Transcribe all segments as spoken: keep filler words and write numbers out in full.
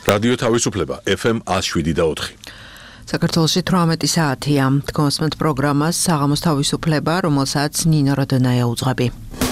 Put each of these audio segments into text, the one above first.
რადიო თავისუფლება ეფ ემ one oh seven და four. საქართველოში თვრამეტი საათია. Თქვენს პროგრამას საღამოს თავისუფლება, რომელსაც ნინო როდონაია უძღვები.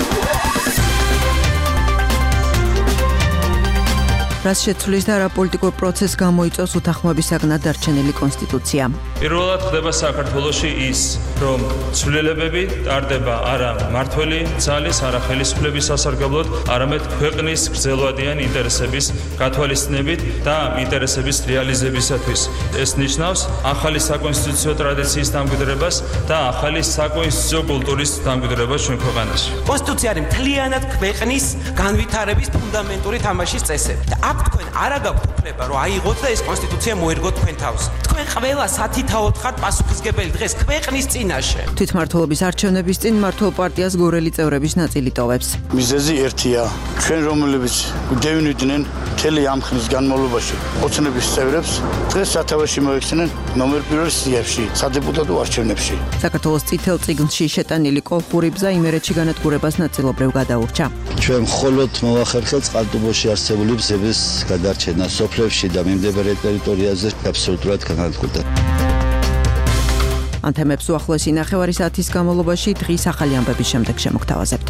რას შეცვლის და რა პოლიტიკურ პროცესს გამოიწვევს უთანხმოებისაგან დარჩენილი კონსტიტუცია. პირველად ხდება საქართველოში ის, რომ ცვლილებები ტარდება არა მმართველი ძალის, არა ხელისუფლების სასარგებლოდ, არამედ ქვეყნის გრძელვადიანი ინტერესების გათვალისწინებით და ინტერესების რეალიზებისათვის. ეს ნიშნავს ახალი საკონსტიტუციო ტრადიციის დამკვიდრებას და ახალი საკონსტიტუციო კულტურის დამკვიდრებას ჩვენ ქვეყანაში. კონსტიტუცია არის მთლიანად ქვეყნის განვითარების ფუნდამენტური თამაშის წესები. თქვენ არა გაქვთ უფლება რომ აიღოთ და ეს კონსტიტუცია მოერგოთ თქვენ თავს. თქვენ ყველა სათითაოდ ხართ პასუხისგებელი დღეს ქვეყნის წინაშე. თვითმმართველობის არჩევნების წინ მმართველ პარტიას გორელი წევრების ნაწილი ტოვებს. მიზეზი ერთია. ჩვენ რომლებიც დევინიდნენ მთელი ამ ხნის განმავლობაში ოცნების წევრებს დღეს სათავეში მოექცნენ ნომერ პირველ სიებში სადეპუტატო არჩევნებში. საქართველოს წითელ წიგნში შეტანილი კოლხური ბზა იმერეთში განადგურებას ნაწილობრივ გადაურჩა. ჩვენ მხოლოდ მოვახერხეთ წყალტუბოში არსებული ბზების გადარჩენა სოფლებში და მიმდებარე ტერიტორიაზე აბსოლუტურად განადგურდა. ამ თემებს უახლოესი ნახევარი საათის განმავლობაში დღის ახალი ამბების შემდეგ შემოგთავაზებთ.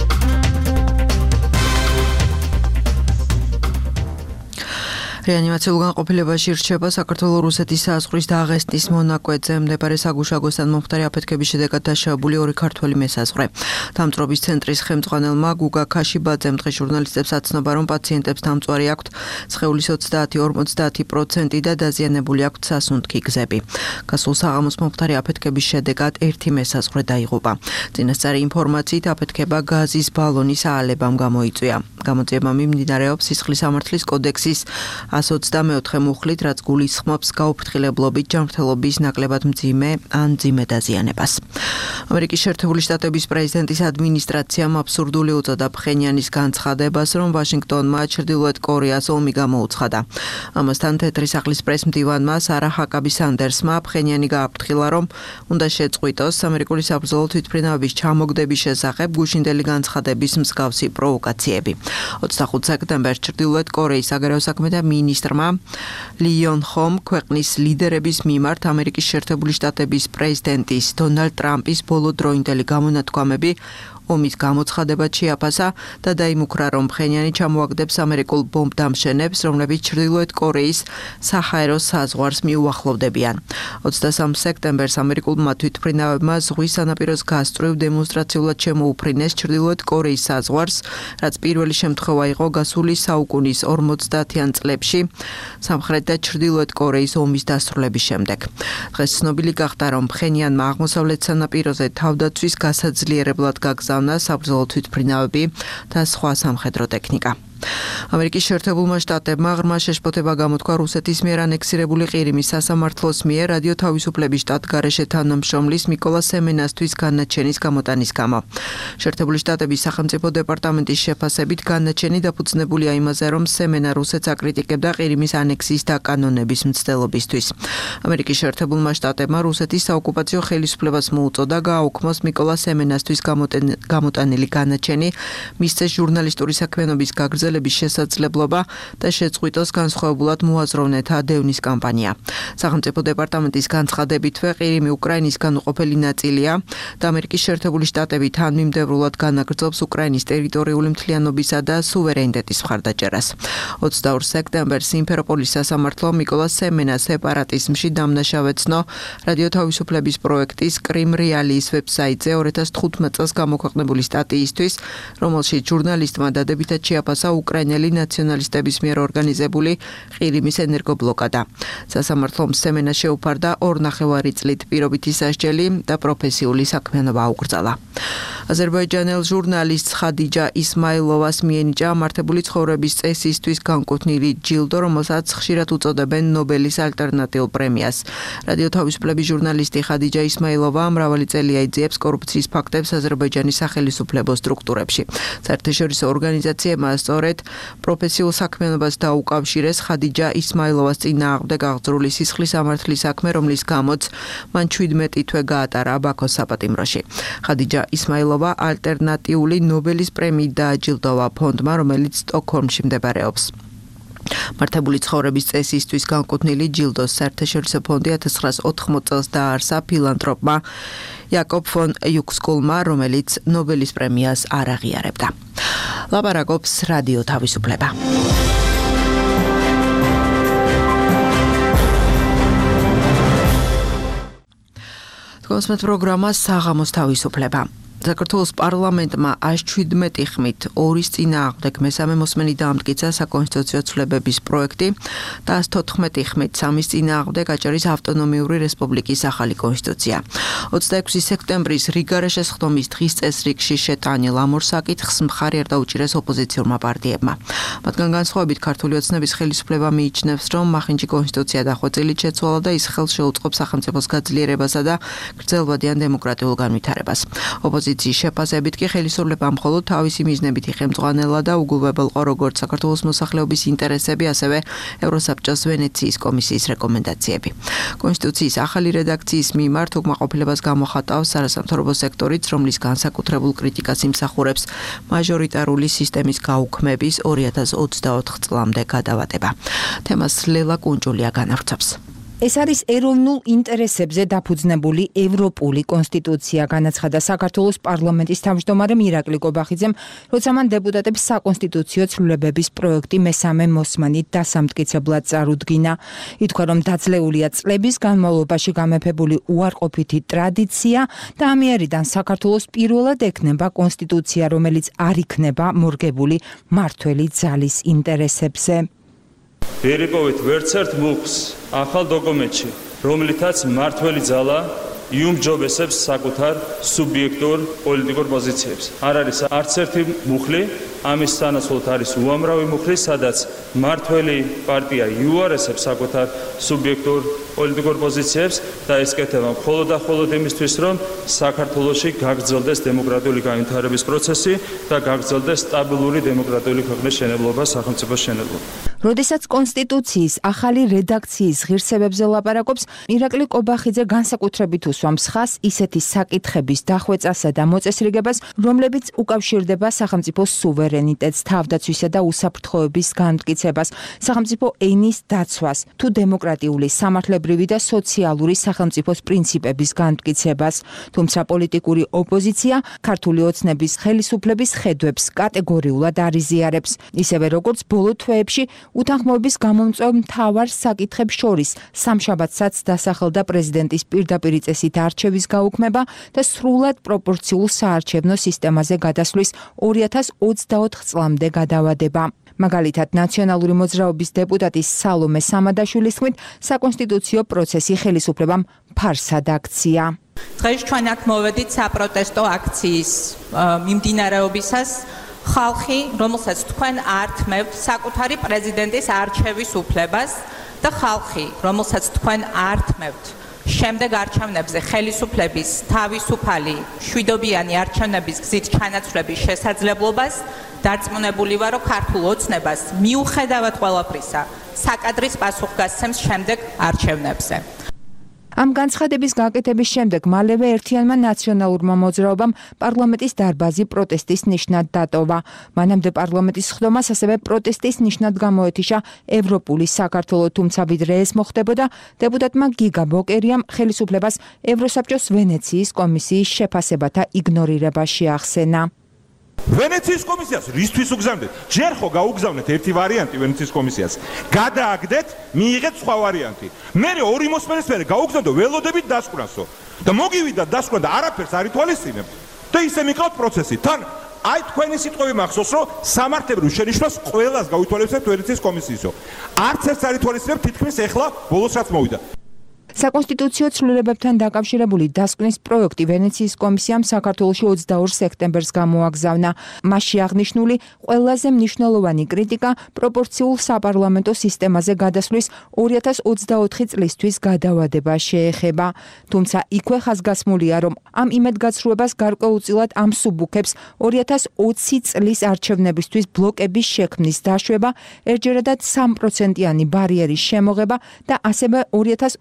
რეანიმაციულ განყოფილებაში რჩება საქართველო-რუსეთის საზღვრის დაღესტნის მონაკვეთზე მდებარე საგუშაგოსთან მომხდარი აფეთქების შედეგად დაშავებული ორი ქართველი მესაზღვრე. დამწვრობის ცენტრის ხელმძღვანელმა გუგა ქაშიბაძემ დღეს ჟურნალისტებს აცნობა, რომ პაციენტებს დამწვარი აქვთ სხეულის ოცდაათი ორმოცდაათი პროცენტი და დაზიანებული აქვთ სასუნთქი გზები. გასულ საღამოს მომხდარი აფეთქების შედეგად ერთი მესაზღვრე დაიღუპა. წინასწარი ინფორმაციით აფეთქება გაზის ბალონის აალებამ გამოიწვია. გამოძიება მიმდინარეობს სისხლის სამართლის კოდექსის one twenty-four მუხლით, რაც გულისხმობს გაუფრთხილებლობით ჯანმრთელობის ნაკლებად მძიმე ან მძიმე დაზიანებას. ამერიკის შეერთებული შტატების პრეზიდენტის ადმინისტრაციამ აბსურდული უწოდა ფხენიანის განცხადებას, რომ ვაშინგტონმა ჩრდილოეთ კორეას ომი გამოუცხადა. ამასთან თეთრი სახლის პრესმდივანმა სარა ჰაკაბი სანდერსმა ფხენიანი გააფრთხილა, რომ უნდა შეწყვიტოს ამერიკული საბრძოლო თვითმფრინავების ჩამოგდების შესახებ გუშინდელი განცხადების მსგავსი პროვოკაციები. ოცდახუთ სექტემბერს ჩრდილოეთ კორეის საგარეო საქმე და მინისტრმა ლი იონ ჰომ ქვეყნის ლიდერების მიმართ ამერიკის შეერთებული შტატების პრეზიდენტის დონალდ ტრამპის ბოლოდროინდელი გამონათქვამები ომის გამოცხადებად შეაფასა და დაიმუქრა, რომ ფხენიანი ჩამოაგდებს ამერიკულ ბომბდამშენებს, რომლებიც ჩრდილოეთ კორეის საჰაერო საზღვარს მიუახლოვდებიან. ოცდასამი სექტემბერს ამერიკულმა თვითმფრინავებმა ზღვის სანაპიროს გასწვრივ დემონსტრაციულად შემოუფრინეს ჩრდილოეთ კორეის საზღვარს, რაც პირველი შემთხვევა იყო გასული საუკუნის ორმოცდაათიან წლებში სამხრეთ და ჩრდილოეთ კორეის ომის დასრულების შემდეგ. დღეს ცნობილი გახდა, რომ ფხენიანმა აღმოსავლეთ სანაპიროზე თავდაცვის გასაძლიერებლად გაგზავნა საბრძოლო თვითმფრინავები და სხვა სამხედრო ტექნიკა. ამერიკის შეერთებულმა შტატებმა ღრმა შეშფოთება გამოთქვა რუსეთის მიერ ანექსირებული ყირიმის სასამართლოს მიერ რადიო თავისუფლების შტატგარეშე თანამშრომლის მიკოლა სემენასთვის განაჩენის გამოტანის გამო. შეერთებული შტატების სახელმწიფო დეპარტამენტის შეფასებით განაჩენი დაფუძნებულია იმაზე, რომ სემენა რუსეთს აკრიტიკებდა ყირიმის ანექსიის დაკანონების მცდელობისთვის. ამერიკის შეერთებულმა შტატებმა რუსეთის საოკუპაციო ხელისუფლებას მოუწოდა გააუქმოს მიკოლა სემენასთვის გამოტანილი განაჩენი, მისცეს ჟურნალისტური საქმიანობის გაგრძელება შესაძლებლობა და შეწყვიტოს განსხვავებულად მოაზროვნეთა დევნის კამპანია. სახელმწიფო დეპარტამენტის განცხადებითვე ყირიმი უკრაინის განუყოფელი ნაწილია და ამერიკის შეერთებული შტატები თანმიმდევრულად განაგრძობს უკრაინის ტერიტორიული მთლიანობისა და სუვერენიტეტის მხარდაჭერას. ოცდაორ სექტემბერს სიმფეროპოლის სასამართლომ მიკოლა სემენას სეპარატიზმში დამნაშავეცნო რადიო თავისუფლების პროექტის კრიმ რეალიის ვებსაიტზე ორი ათას თხუთმეტ წელს გამოქვეყნებული სტატიისთვის, რომელშიც ჟურნალისტმა დადებითად შეაფასა უკრაინელი ნაციონალისტების მიერ ორგანიზებული ყირიმის ენერგობლოკადა. სასამართლომ სემენას შეუფარდა ორნახევარი წლით პირობითი სასჯელი და პროფესიული საქმიანობა აუკრძალა. აზერბაიჯანელ ჟურნალისტ ხადიჯა ისმაილოვას მიენიჭა მართებული ცხოვრების წესისთვის განკუთვნილი ჯილდო, რომელსაც ხშირად უწოდებენ ნობელის ალტერნატიულ პრემიას. რადიო თავისუფლების ჟურნალისტი ხადიჯა ისმაილოვა მრავალი წელია იძიებს კორუფციის ფაქტებს აზერბაიჯანის სახელისუფლებო სტრუქტურებში. საერთაშორისო ორგანიზაციებმა სწორედ პროფესიულ საქმიანობას დაუკავშირეს ხადიჯა ისმაილოვას წინააღმდეგ აღძრული სისხლის სამართლის საქმე, რომლის გამოც მან შვიდმეტი თვე გაატარა ბაქოს საპატიმროში. ხადიჯა ისმაილოვა ალტერნატიული ნობელის პრემიით დააჯილდოვა ფონდმა, რომელიც სტოკჰოლმში მდებარეობს. მართებული ცხოვრების წესისთვის განკუთვნილი ჯილდოს საერთაშორისო ფონდი ათას ცხრაას ოთხმოცდაოთხ წელს დააარსა ფილანთროპმა იაკობ ფონ იუქსკულმა, რომელიც ნობელის პრემიას არ აღიარებდა. ლაპარაკობს რადიო თავისუფლება. კონსმეთ პროგრამა საღამოს თავისუფლება. საქართველოს პარლამენტმა ას შვიდმეტი ხმით ორის წინააღმდეგ მესამე მოსმენი დაამტკიცა საკონსტიტუციო ცვლილებების პროექტი და ას თოთხმეტი ხმით სამის წინააღმდეგ აჭარის ავტონომიური რესპუბლიკის ახალი კონსტიტუცია. ოცდაექვსი სექტემბრის რიგა შესხდომის დღის წესრიგში შეტანილ ამ ორ საკითხს მხარი არ დაუჭირეს ოპოზიციურმა პარტიებმა. მათგან განსხვავებით ქართული ოცნების ხელისუფლება მიიჩნევს, რომ მახინჯი კონსტიტუცია დახვეწილით შეცვალა და ის ხელს შეუწყობს სახელმწიფოს გაძლიერებასა და გრძელვადიან დემოკრატიულ განვითარებას. ოპოზიციის შეფასებით კი ხელისუფლება მხოლოდ თავისი მიზნებით იხემწყვალა და უგულვებელყო როგორც საქართველოს მოსახლეობის ინტერესები, ასევე ევროსაბჭოს ვენეციის კომისიის რეკომენდაციები. კონსტიტუციის ახალი რედაქციის მიმართ უკმაყოფილებას გამოხატავს არასამთავრობო სექტორიც, რომლის განსაკუთრებულ კრიტიკას იმსახურებს მაჟორიტარული სისტემის გაუქმების ორი ათას ოცდაოთხ წლამდე გადავადება. თემას ლელა კუნჭულია განავრცობს. ეს არის ეროვნულ ინტერესებზე დაფუძნებული ევროპული კონსტიტუცია, განაცხადა საქართველოს პარლამენტის თავმჯდომარემ ირაკლი კობახიძემ, როცა მან დეპუტატებს საკონსტიტუციო ცვლილებების პროექტი მესამე მოსმენით დასამტკიცებლად წარუდგინა. ითქვა, რომ დაძლეულია წლების განმავლობაში გამეფებული უარყოფითი ტრადიცია და ამიერიდან საქართველოს პირველად ექნება კონსტიტუცია, რომელიც არ იქნება მორგებული მმართველი ძალის ინტერესებზე. ვერიპოვით ვერცერთ მუხს ახალ დოკუმენტში, რომლითაც მმართველი ძალა იუმჯობესებს საკუთარ სუბიექტურ პოლიტიკურ პოზიციებს. არ არის არც ერთი მუხლი, ამის სანაცვლოდ არის უამრავი მუხლი, სადაც მმართველი პარტია იუარესებს საკუთარ სუბიექტურ პოლიტიკურ პოზიციებს და ეს კეთება მხოლოდ და მხოლოდ იმისთვის, რომ საქართველოში გაგრძელდეს დემოკრატიული განვითარების პროცესი და გაგრძელდეს სტაბილური დემოკრატიული ქვეყნის შენებლობა, სახელმწიფოს შენებლობა. როდესაც კონსტიტუციის ახალი რედაქციის ღირსებებზე ლაპარაკობს, ირაკლი კობახიძე განსაკუთრებით უსვამს ხაზს ისეთი საკითხების დახვეწასა და მოწესრიგებას, რომლებიც უკავშირდება სახელმწიფოს სუვერენიტეტს, თავდაცვისა და უსაფრთხოების განმტკიცებას, სახელმწიფო ენის დაცვას, თუ დემოკრატიული, სამართლებრივი და სოციალური სახელმწიფოს პრინციპების განმტკიცებას. თუმცა პოლიტიკური ოპოზიცია ქართული ოცნების ხელისუფლების ხედვებს კატეგორიულად არ იზიარებს, ისევე როგორც ბოლო თვეებში უთანხმოების გამომწვევ მთავარ საკითხებს შორის სამშაბათსაც დასახელდა პრეზიდენტის პირდაპირი წესით არჩევის გაუქმება და სრულად პროპორციულ საარჩევნო სისტემაზე გადასვლის ორი ათას ოცდაოთხ წლამდე გადავადება. მაგალითად, ნაციონალური მოძრაობის დეპუტატის სალომე სამადაშვილის თქმით, საკონსტიტუციო პროცესი ხელისუფლებამ ფარსად აქცია. დღეს ჩვენ აქ მოვედით საპროტესტო აქციის მიმდინარეობისას. ხალხი, რომელსაც თქვენ ართმევთ საკუთარი პრეზიდენტის არჩევის უფლებას და ხალხი, რომელსაც თქვენ ართმევთ შემდეგ არჩევნებზე ხელისუფლების თავისუფალი შვიდობიანი არჩევნების გზით ჩანაცვლების შესაძლებლობას, დარწმუნებული ვარ, რომ ქართულ ოცნებას მიუხედავად ყველაფრისა საკადრის პასუხგასცემს შემდეგ არჩევნებზე. ამ განცხადების გაკეთების შემდეგ მალევე ერთიანმა ნაციონალურმა მოძრაობამ პარლამენტის დარბაზი პროტესტის ნიშნად დატოვა. მანამდე პარლამენტის სხდომას ასევე პროტესტის ნიშნად გამოეთიშა ევროპული საქართველო, თუმცა ვიდრე ეს მოხდებოდა, დეპუტატმა გიგა ბოკერიამ ხელისუფლებას ევროსაბჭოს ვენეციის კომისიის შეფასებათა იგნორირება შეახსენა. ვენეციის კომისიას რისთვის უგზავნეთ? ჯერ ხო გაუგზავნეთ ერთი ვარიანტი ვენეციის კომისიას. გადააგდეთ, მიიღეთ სხვა ვარიანტი. მე ორი მოსმენის მერე გაუგზავნდო ველოდებით დასკვნასო. და მოგივიდა დასკვნა და არაფერს არ ითვალისწინებთ. და ისე მიყავთ პროცესი. თან აი თქვენი სიტყვები მახსოვს, რომ სამართლებრივ შენიშვნას ყველას გავითვალისწინებთ ვენეციის კომისიისო. არც ერთს არ ითვალისწინებთ, თითქმის ეხლა ბოლოს რაც მოვიდა. საკონსტიტუციო ცვლილებებთან დაკავშირებული დასკვნის პროექტი ვენეციის კომისიამ საქართველოში ოცდაორ სექტემბერს გამოაგზავნა. მასში აღნიშნული ყველაზე მნიშვნელოვანი კრიტიკა პროპორციულ საპარლამენტო სისტემაზე გადასვლის ორი ათას ოცდაოთხი წლისთვის გადავადება შეეხება. თუმცა იქვე ხაზგასმულია, რომ ამ იმედგაცრუებას გარკვეულწილად ამსუბუქებს ორი ათას ოცი წლის არჩევნებისთვის ბლოკების შექმნის დაშვება, ერთჯერადად სამპროცენტიანი ბარიერის შემოღება და ასევე ორი ათას ოცდაოთხ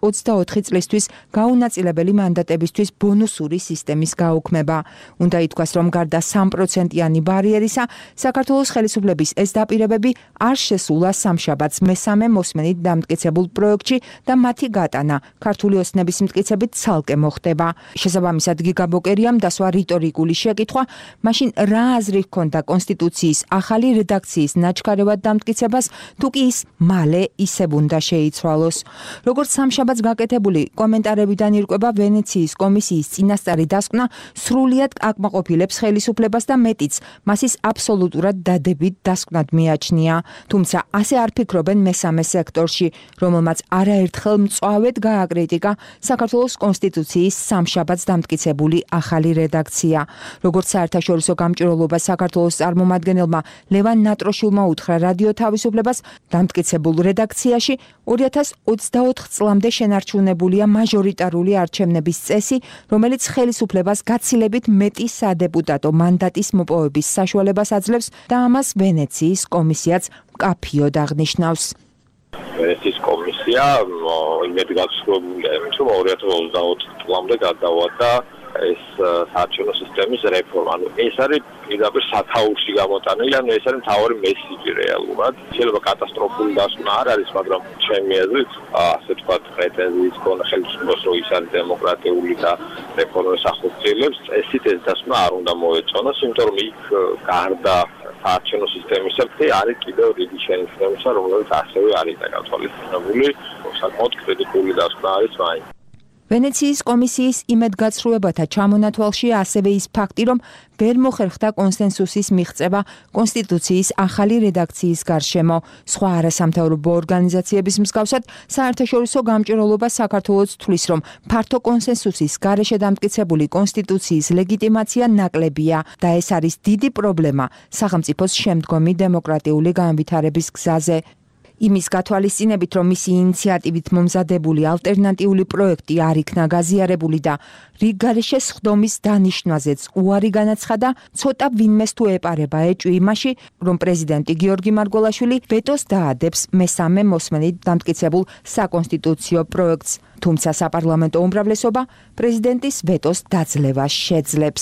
ოცდაოთხი წლისთვის გაუნაწილებელი მანდატებისთვის ბონუსური სისტემის გაუქმება. უნდა ითქვას, რომ გარდა სამი პროცენტიანი ბარიერისა, საქართველოს ხელისუფლების ეს დაპირებები არ შესულა სამშაბათს მესამე მოსმენით დამტკიცებულ პროექტში და მათი გატანა ქართული ოცნების მტკიცებით ცალკე მოხდება. შესაბამისად, გიგა ბოკერიამ დასვა რიტორიკული შეკითხვა, მაშინ რა აზრი ჰქონდა კონსტიტუციის ახალი რედაქციის ნაჩქარევად დამტკიცებას, თუ კი ის მალე ისევ უნდა შეიცვალოს. როგორც სამშაბათს გაკეთებული კომენტარებიდან ირკვევა, ვენეციის კომისიის წინასწარი დასკვნა სრულიად აკმაყოფილებს ხელისუფლებას და მეტიც, მას ის აბსოლუტურად დადებით დასკვნად მიაჩნია. თუმცა ასე არ ფიქრობენ მესამე სექტორში, რომელმაც არაერთხელ მწვავედ გააკრიტიკა საქართველოს კონსტიტუციის სამშაბათს დამტკიცებული ახალი რედაქცია. როგორც საერთაშორისო გამჭვირვალობა საქართველოს წარმომადგენელმა ლევან ნატროშულმა უთხრა რადიო თავისუფლებას, დამტკიცებულ რედაქციაში ორი ათას ოცდაოთხ წლამდე შენარჩუნებულია მაჟორიტარული არჩევნების წესი, რომელიც ხელისუფლებას გაცილებით მეტი სადეპუტატო მანდატის მოპოვების საშუალებას აძლევს და ამას ვენეციის კომისიაც მკაფიოდ აღნიშნავს. ვენეციის კომისია იმედ გაცილებულია, რომ ორი ათას ოცდაოთხ წლამდე გადავადა ეს საარჩევნო სისტემის რეფორმა. ანუ ეს არის პირდაპირ სათაურში გამოტანილი, ანუ ეს არის მთავარი მესიჯი რეალურად. შეიძლება კატასტროფული დასკვნა არ არის, მაგრამ ჩემი აზრით, ასე ვთქვათ, პრეტენზიის ქონა ხელისუფლებას, რომ ის არის დემოკრატიული და რეფორმის ახორციელებს, ესეთ ეს დასკვნა არ უნდა მოეწონოს, იმიტომ რომ იქ გარდა საარჩევნო სისტემისა არის კიდევ რიგი შენიშვნებისა, რომლებიც ასევე არის დაგათვალისწინებული, საკმაოდ კრიტიკული დასკვნა არის მაინც. ვენეციის კომისიის იმედგაცრუებათა ჩამონათვალში ასევე ის ფაქტი, რომ ვერ მოხერხდა კონსენსუსის მიღწევა კონსტიტუციის ახალი რედაქციის გარშემო. სხვა არასამთავრობო ორგანიზაციების მსგავსად, საერთაშორისო გამჭვირვალობა საქართველოს თვლის, რომ ფართო კონსენსუსის გარეშე დამტკიცებული კონსტიტუციის ლეგიტიმაცია ნაკლებია და ეს არის დიდი პრობლემა სახელმწიფოს შემდგომი დემოკრატიული განვითარების გზაზე. იმის გათვალისწინებით, რომ მისი ინიციატივით მომზადებული ალტერნატიული პროექტი არ იქნა გაზიარებული და რიგ გარეშე სხდომის დანიშვნაზეც უარი განაცხადა, ცოტა ვინმეს თუ ეპარება ეჭვი იმაში, რომ პრეზიდენტი გიორგი მარგველაშვილი ვეტოს დაადებს მესამე მოსმენით დამტკიცებულ საკონსტიტუციო პროექტს, თუმცა საპარლამენტო უმრავლესობა პრეზიდენტის ვეტოს დაძლევას შეძლებს.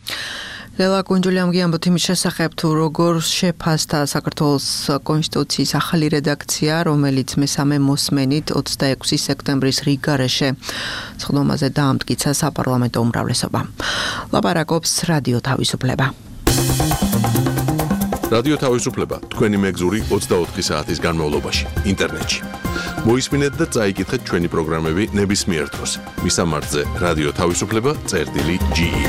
ლელა კუნჯულიამ გიამბოთ იმის შესახებ, თუ როგორ შეფასდა საქართველოს კონსტიტუციის ახალი რედაქცია, რომელიც მესამე მოსმენით ოცდაექვსი სექტემბრის რიგ გარეშე სხდომაზე დაამტკიცა საპარლამენტო უმრავლესობა. ლაპარაკობს რადიო თავისუფლება. რადიო თავისუფლება თქვენი მეგზური ოცდაოთხი საათის განმავლობაში ინტერნეტში. მოისმინეთ და წაიკითხეთ ჩვენი პროგრამები ნებისმიერ დროს. მისამართზე რადიო თავისუფლება წერტილი ჯი ი.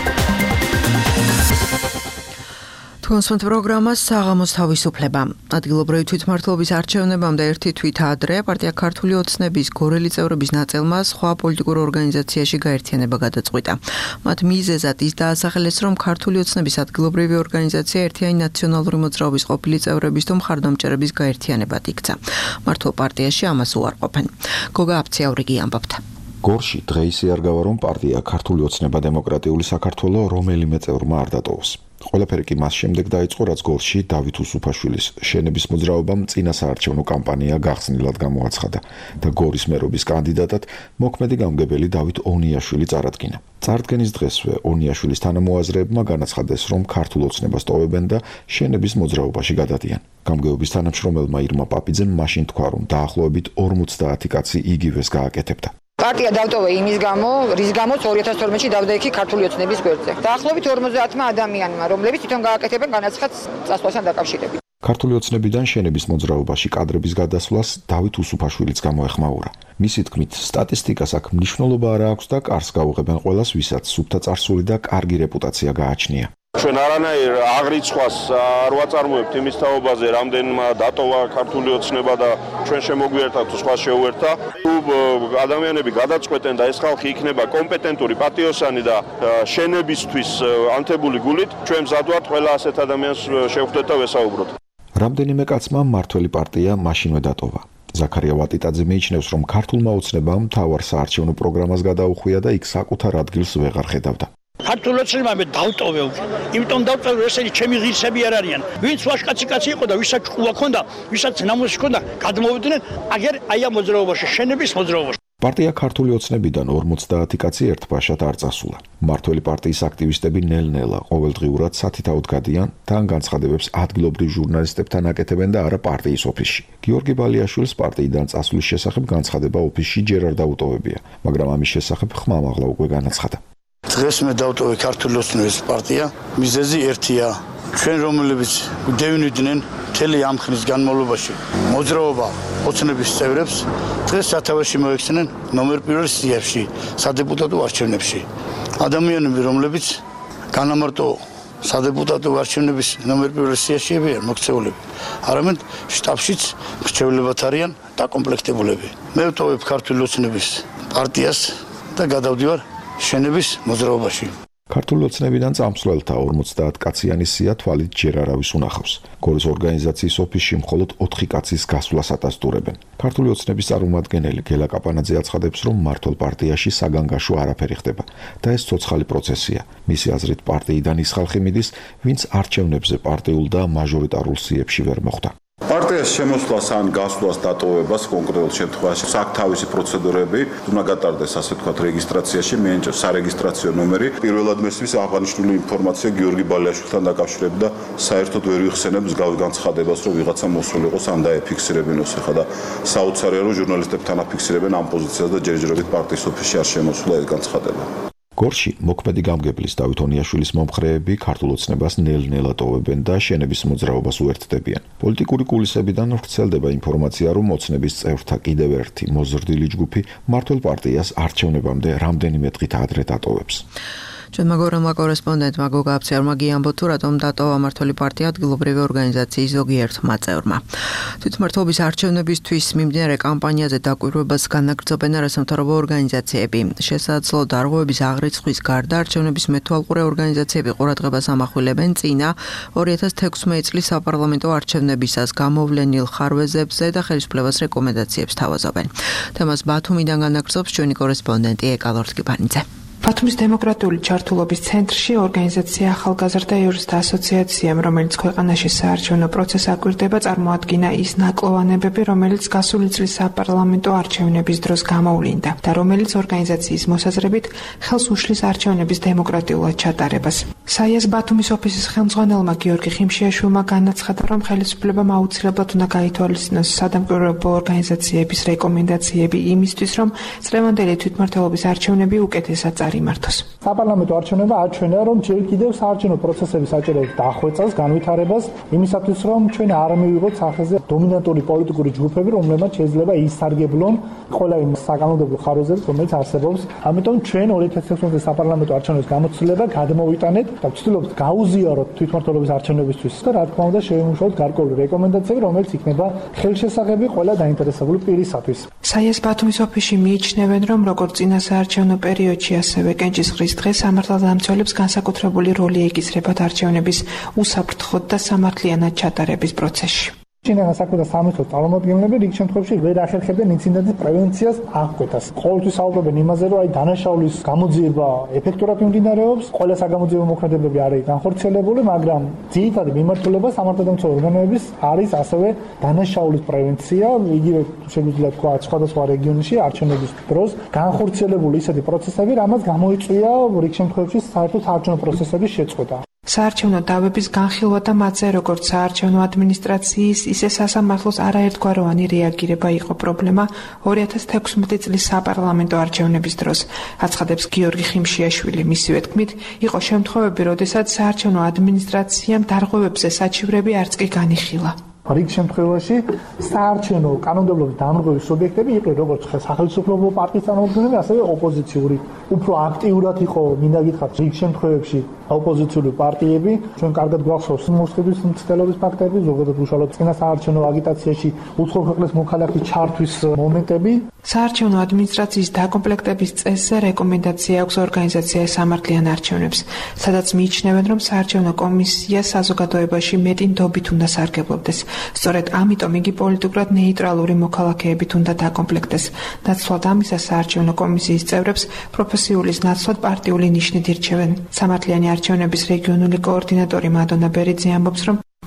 კონსულტ პროგრამას საღამოს თავისუფლება. ადგილობრივი თვითმმართველობის არჩევნებამდე ერთი თვით ადრე პარტია ქართული ოცნების გორელი წევრების ნაწილმა სხვა პოლიტიკურ ორგანიზაციაში გაერთიანება გადაწყვიტა. მათ მიზეზად ის დაასახელეს, რომ ქართული ოცნების ადგილობრივი ორგანიზაცია ერთიანი ნაციონალური მოძრაობის ყოფილი წევრების თუ მხარდამჭერების გაერთიანებად იქცა. მართლ პარტიაში ამას უარყოფენ. გოგა აფციაურიგი ამბობდა. გორში დღეისი არ გავა, რომ პარტია ქართული ოცნება დემოკრატიული საქართველო რომელიმე წევრმა არ დატოვოს. ყველაფერი კი მას შემდეგ დაიწყო, რაც გორში დავით უსუფაშვილის შენების მოძრაობამ წინა საარჩევნო კამპანია გახსნილად გამოაცხადა და გორის მერობის კანდიდატად მოქმედი გამგებელი დავით ონიაშვილი წარადგინა. წარდგენის დღესვე ონიაშვილის თანამოაზრეებმა განაცხადეს, რომ ქართულ ოცნებას ტოვებენ და შენების მოძრაობაში გადადიან. გამგეობის თანამშრომელმა ირმა პაპიძემ მაშინ თქვა, რომ დაახლოებით ორმოცდაათი კაცი იგივეს გააკეთებდა. პარტია დავტოვე იმის გამო, რის გამოც ორი ათას თორმეტში დავდა იქი ქართული ოცნების გვერდზე. დაახლოებით ორმოცდაათმა ადამიანმა, რომლებიც თვითონ გააკეთებენ განაცხადს წასვლასთან დაკავშირებით. ქართული ოცნებიდან შენების მოძრაობაში კადრების გადასვლას დავით უსუფაშვილიც გამოეხმაურა. მისი თქმით, სტატისტიკას აქ მნიშვნელობა არ აქვს და კარს გაუღებენ ყველას, ვისაც სუფთა წარსული და კარგი რეპუტაცია გააჩნია. ჩვენ არანაირ აღრიცხვას არ ვაწარმოებთ იმის თაობაზე, რამდენმა დატოვა ქართული ოცნება და ჩვენ შემოგვიერთა თუ სხვა შეუერთა. თუ ადამიანები გადაწყვეტენ და ეს ხალხი იქნება კომპეტენტური, პატიოსანი და შენებისთვის ანთებული გულით, ჩვენ მზად ვართ ყველა ასეთ ადამიანს შევხვდეთ და ვესაუბროთ. რამდენიმე კაცმა მართველი პარტია მაშინვე დატოვა. ზაქარია ვატიტაძე მიიჩნევს, რომ ქართულმა ოცნებამ მთავარ საარჩევნო პროგრამას გადაუხვია და იქ საკუთარ ადგილს ვეღარ ხედავდა. ქართულ ოცნებამ დავტოვე უკვე. იმიტომ დავტოვე, რომ ესენი ჩემი ღირსები არ არიან. ვინც ვაშკაცი კაცი იყო და ვისაც ჭკუა ქონდა, ვისაც ნამოსი ქონდა, გადმოვიდნენ აგერ აი ამ მოძრაობაში, შენების მოძრაობაში. პარტია ქართული ოცნებიდან ორმოცდაათი კაცი ერთბაშად არ წასულა. მმართველი პარტიის აქტივისტები ნელ-ნელა ყოველდღიურად სათითაოდ გადიან, თან განცხადებებს ადგილობრივ ჟურნალისტებთან აკეთებენ და არა პარტიის ოფისში. გიორგი ბალიაშვილს პარტიიდან წასვლის შესახებ განცხადება ოფისში ჯერ არ დაუტოვებია, მაგრამ ამის შესახებ ხმამაღლა უკვე განაცხადა. დღეს მე დავტოვე ქართული ოცნების პარტია, მიზეზი ერთია. ჩვენ რომლებიც დევინიდნენ მთელი ამ ხნის განმავლობაში მოძრაობა ოცნების წევრებს დღეს სათავეში მოექცნენ ნომერ პირველ სიებში, სადეპუტატო არჩევნებში. ადამიანები, რომლებიც განამარტო სადეპუტატო არჩევნების ნომერ პირველ სიაში არიან მოქცეულები, არამედ შტაბშიც მრჩევლებად არიან დაკომპლექტებულები. მე ვტოვებ ქართული ოცნების პარტიას და გადავდივარ შენების მოძრაობაში. ქართული ოცნებიდან წამსვლელთა ორმოცდაათ კაციანი სია თვალით ჯერ არავის უნახავს. გორის ორგანიზაციის ოფისში მხოლოდ ოთხი კაცის გასვლას ატასტურებენ. ქართული ოცნების წარმომადგენელი გელა კაპანაძე აცხადებს, რომ მმართველ პარტიაში საგანგაშო არაფერი ხდება და ეს ცოცხალი პროცესია. მისი აზრით პარტიიდან ის ხალხი მიდის, ვინც არჩევნებზე პარტიულ და მაჟორიტარულ სიებში ვერ მოხვდა. პარტიას შემოსვლას ან გასვლას დატოვებას კონკრეტულ შემთხვევაში საკთავისი პროცედურები უნდა გატარდეს, ასე ვთქვათ, რეგისტრაციაში, მიენჭოს სარეგისტრაციო ნომერი. პირველად მესმის აღნიშნული ინფორმაცია გიორგი ბალიაშვილთან დაკავშირებით და საერთოდ ვერ ვიხსენებ მსგავს განცხადებას, რომ ვიღაცა მოსული იყოს ან დაეფიქსირებინოს ახლა და საოცარია, რომ ჟურნალისტებთან აფიქსირებენ ამ პოზიციას და ჯერჯერობით პარტიის ოფისში არ შემოსულა ეს განცხადება. გორში მოქმედი გამგებლის დავით ონიაშვილის მომხრეები ქართულ ოცნებას ნელ-ნელა ტოვებენ და შენების მოძრაობას უერთდებიან. პოლიტიკური კულისებიდან ვრცელდება ინფორმაცია, რომ ოცნების წევრთა კიდევ ერთი მოზრდილი ჯგუფი მმართველ პარტიას არჩევნებამდე რამდენიმე დღით ადრე დატოვებს. ჩვენმა გორელმა კორესპონდენტმა გოგა აფციარმა გიამბო თუ რატომ დატოვა მმართველი პარტია ადგილობრივი ორგანიზაციის ზოგიერთმა წევრმა. თვითმმართველობის არჩევნებისთვის მიმდინარე კამპანიაზე დაკვირვებას განაგრძობენ არასამთავრობო ორგანიზაციები. შესაძლო დარღვევების აღრიცხვის გარდა არჩევნების მეთვალყურე ორგანიზაციები ყურადღებას ამახვილებენ წინა ორი ათას თექვსმეტი წლის საპარლამენტო არჩევნებისას გამოვლენილ ხარვეზებზე და ხელისუფლებას რეკომენდაციებს თავაზობენ. თემას ბათუმიდან განაგრძობს ჩვენი კორესპონდენტი ეკა ლორთგიფანიძე. ბათუმის დემოკრატიული ჩართულობის ცენტრში ორგანიზაცია ახალგაზრდა იურისტთა ასოციაციამ, რომელიც ქვეყანაში საარჩევნო პროცესს აკვირდება, წარმოადგინა ის ნაკლოვანებები, რომელიც გასული წლის საპარლამენტო არჩევნების დროს გამოვლინდა და რომელიც ორგანიზაციის მოსაზრებით ხელს უშლის არჩევნების დემოკრატიულად ჩატარებას. საიას ბათუმის ოფისის ხელმძღვანელმა გიორგი ხიმშიაშვილმა განაცხადა, რომ ხელისუფლებამ აუცილებლად უნდა გაითვალისწინოს სადამკვირვებლო ორგანიზაციების რეკომენდაციები იმისთვის, რომ წლევანდელი თვითმმართველობის არჩევნები უკეთესად იმართოს. საპარლამენტო არჩევნებმა აჩვენა, რომ ჯერ კიდევ საარჩევნო პროცესების აჭერებს დახვეწას, განვითარებას, იმისათვის, რომ ჩვენ არ მივიღოთ სახეზე დომინანტური პოლიტიკური ჯგუფები, რომლებმაც შეიძლება ისარგებლონ ყველა იმ საკანონმდებლო ხარვეზებს, რომელიც არსებობს. ამიტომ ჩვენ ორი ათას თექვსმეტი წლის საპარლამენტო არჩევნების გამოცდილება გადმოვიტანეთ და ვცდილობთ გაუზიაროთ თვითმმართველობის არჩევნებისთვის და რა თქმა უნდა შევიმუშაოთ გარკვეული რეკომენდაციები, რომელიც იქნება ხელშესახები ყველა დაინტერესებული პირისათვის. საიას ბათუმის ოფისში მიიჩნევენ, რომ როგორც წინა საარჩევნო პერიოდში ასევე კენჭისყრის დღეს სამართალდამცველებს განსაკუთრებული როლი ეკისრებათ არჩევნების უსაფრთხოდ და სამართლიანად ჩატარების პროცესში. ჩინენა საქმეთა სამინისტროს წარმომადგენლები რიგ შემთხვევებში ვერ ახერხებდნენ ინციდენტის პრევენციას აღკვეთას. ყოველთვის საუბრობენ იმაზე, რომ აი დანაშაულის გამოძიება ეფექტურად მიმდინარეობს, ყველა საგამოძიებო მოქმედებები არის განხორციელებული, მაგრამ ძირითადი მიმართულება სამართალდამცავ ორგანოების არის ასევე დანაშაულის პრევენცია, იგივე შეგვიძლია თქვა სხვადასხვა რეგიონში არჩევნების დროს განხორციელებული ისეთი პროცესები, რამაც გამოიწვია რიგ შემთხვევებში საერთოდ საარჩევნო პროცესების შეწყვეტა. საარჩევნო დავების განხილვა და მათზე როგორც საარჩევნო ადმინისტრაციის, ისე სასამართლოს არაერთგვაროვანი რეაგირება იყო პრობლემა ორი ათას თექვსმეტი წლის საპარლამენტო არჩევნების დროს, აცხადებს გიორგი ხიმშიაშვილი. მისივე თქმით, იყო შემთხვევები, როდესაც საარჩევნო ადმინისტრაციამ დარღვევებზე საჩივრები არც კი განიხილა. რიგ შემთხვევაში საარჩევნო კანონმდებლობის დამრღვევის სუბიექტები იყვნენ როგორც სახელმწიფო პარტიის წარმომადგენლები, ასევე ოპოზიციური. უფრო აქტიურად იყო, მინდა გითხრათ, რიგ შემთხვევებში ოპოზიციური პარტიები. ჩვენ კარგად გვახსოვს მოსყიდვის მცდელობის ფაქტები, ზოგადად უშუალოდ წინა საარჩევნო აგიტაციაში უცხო ქვეყნის მოქალაქის ჩართვის მომენტები. საარჩევნო ადმინისტრაციის დაკომპლექტების წესზე რეკომენდაცია აქვს ორგანიზაცია სამართლიან არჩევნებს, სადაც მიიჩნევენ, რომ საარჩევნო კომისია საზოგადოებაში მეტი ნდობით უნდა სარგებლობდეს. სწორედ ამიტომ იგი პოლიტიკურად ნეიტრალური მოქალაქეებით უნდა დაკომპლექტდეს. ნაცვლად ამისა საარჩევნო კომისიის წევრებს პროფესიულის ნაცვლად პარტიული ნიშნით ირჩევენ. სამართლიანი არჩევნების რეგიონული კოორდინატორი მადონა ბერიძე ამბობს, რომ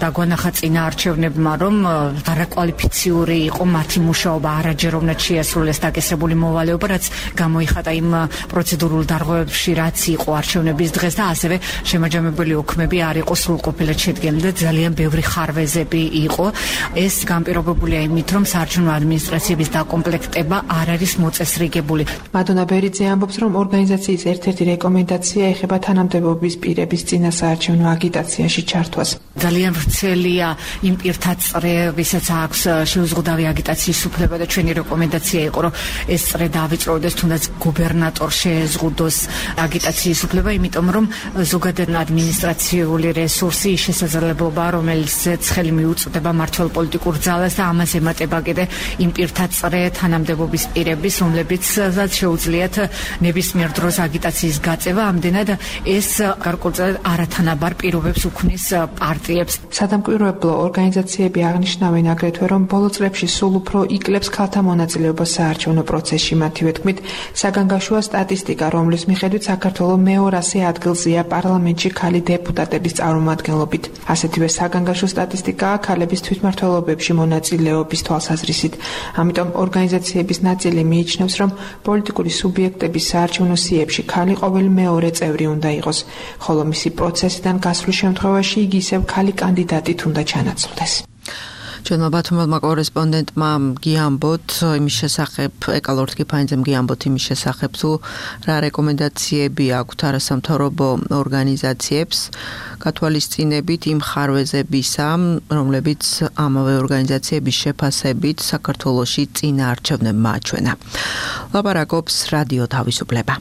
დაგვანახა წინა არჩევნებმა, რომ არაკვალიფიციური იყო მათი მუშაობა, არაჯეროვნად შეასრულეს დაკისრებული მოვალეობა, რაც გამოიხატა იმ პროცედურულ დარღვევებში, რაც იყო არჩევნების დღეს და ასევე შემაჯამებელი ოქმები არ იყო სრულყოფილად შედგენილი და ძალიან ბევრი ხარვეზები იყო. ეს განპირობებულია იმით, რომ საარჩევნო ადმინისტრაციების დაკომპლექტება არ არის მოწესრიგებული. მადონა ბერიძე ამბობს, რომ ორგანიზაციის ერთ-ერთი რეკომენდაცია ეხება თანამდებობის პირების წინა საარჩევნო აგიტაციაში ჩართვას. ძალიან ვრცელია იმ პირთა წრე, ვისაც აქვს შეუზღუდავი აგიტაციის უფლება და ჩვენი რეკომენდაცია იყო, რომ ეს წრე დაავიწროვდეს, თუნდაც გუბერნატორს შეეზღუდოს აგიტაციის უფლება, იმიტომ რომ ზოგადად ადმინისტრაციული რესურსი ის შესაძლებლობა, რომელიც ხელი მიუწვდება მართლ პოლიტიკურ ძალას და ამას ემატება კიდე იმ პირთა წრე თანამდებობის პირების, რომლებიცაც შეუძლიათ ნებისმიერ დროს აგიტაციის გაწევა, ამდენად ეს გარკვეულწილად არათანაბარ პირობებს უქმნის პარტიებს. სადამკვირვებლო ორგანიზაციები აღნიშნავენ აგრეთვე, რომ ბოლო წლებში სულ უფრო იკლებს ქალთა მონაწილეობა საარჩევნო პროცესში. მათივე თქმით, საგანგაშოა სტატისტიკა, რომლის მიხედვით საქართველო მეორასე ადგილზეა პარლამენტში ქალი დეპუტატების წარმომადგენლობით. ასეთივე საგანგაშო სტატისტიკაა ქალების თვითმმართველობებში მონაწილეობის თვალსაზრისით. ამიტომ ორგანიზაციების ნაწილი მიიჩნევს, რომ პოლიტიკური სუბიექტების საარჩევნო სიებში ქალი ყოველი მეორე წევრი უნდა იყოს, ხოლო მისი პროცესიდან გასვლის შემთხვევაში იგი ისევ ქალი კანდიდატით უნდა ჩანაცვლდეს. ჩვენმა ბათუმელმა კორესპონდენტმა გიამბოთ იმის შესახებ, ეკალორთ კიფანიძემ გიამბოთ იმის შესახებ, თუ რა რეკომენდაციები აქვთ არასამთავრობო ორგანიზაციებს გათვალისწინებით იმ ხარვეზებისა, რომლებიც ამავე ორგანიზაციების შეფასებით საქართველოში წინა არჩევნებმა აჩვენა. ლაპარაკობს რადიო თავისუფლება.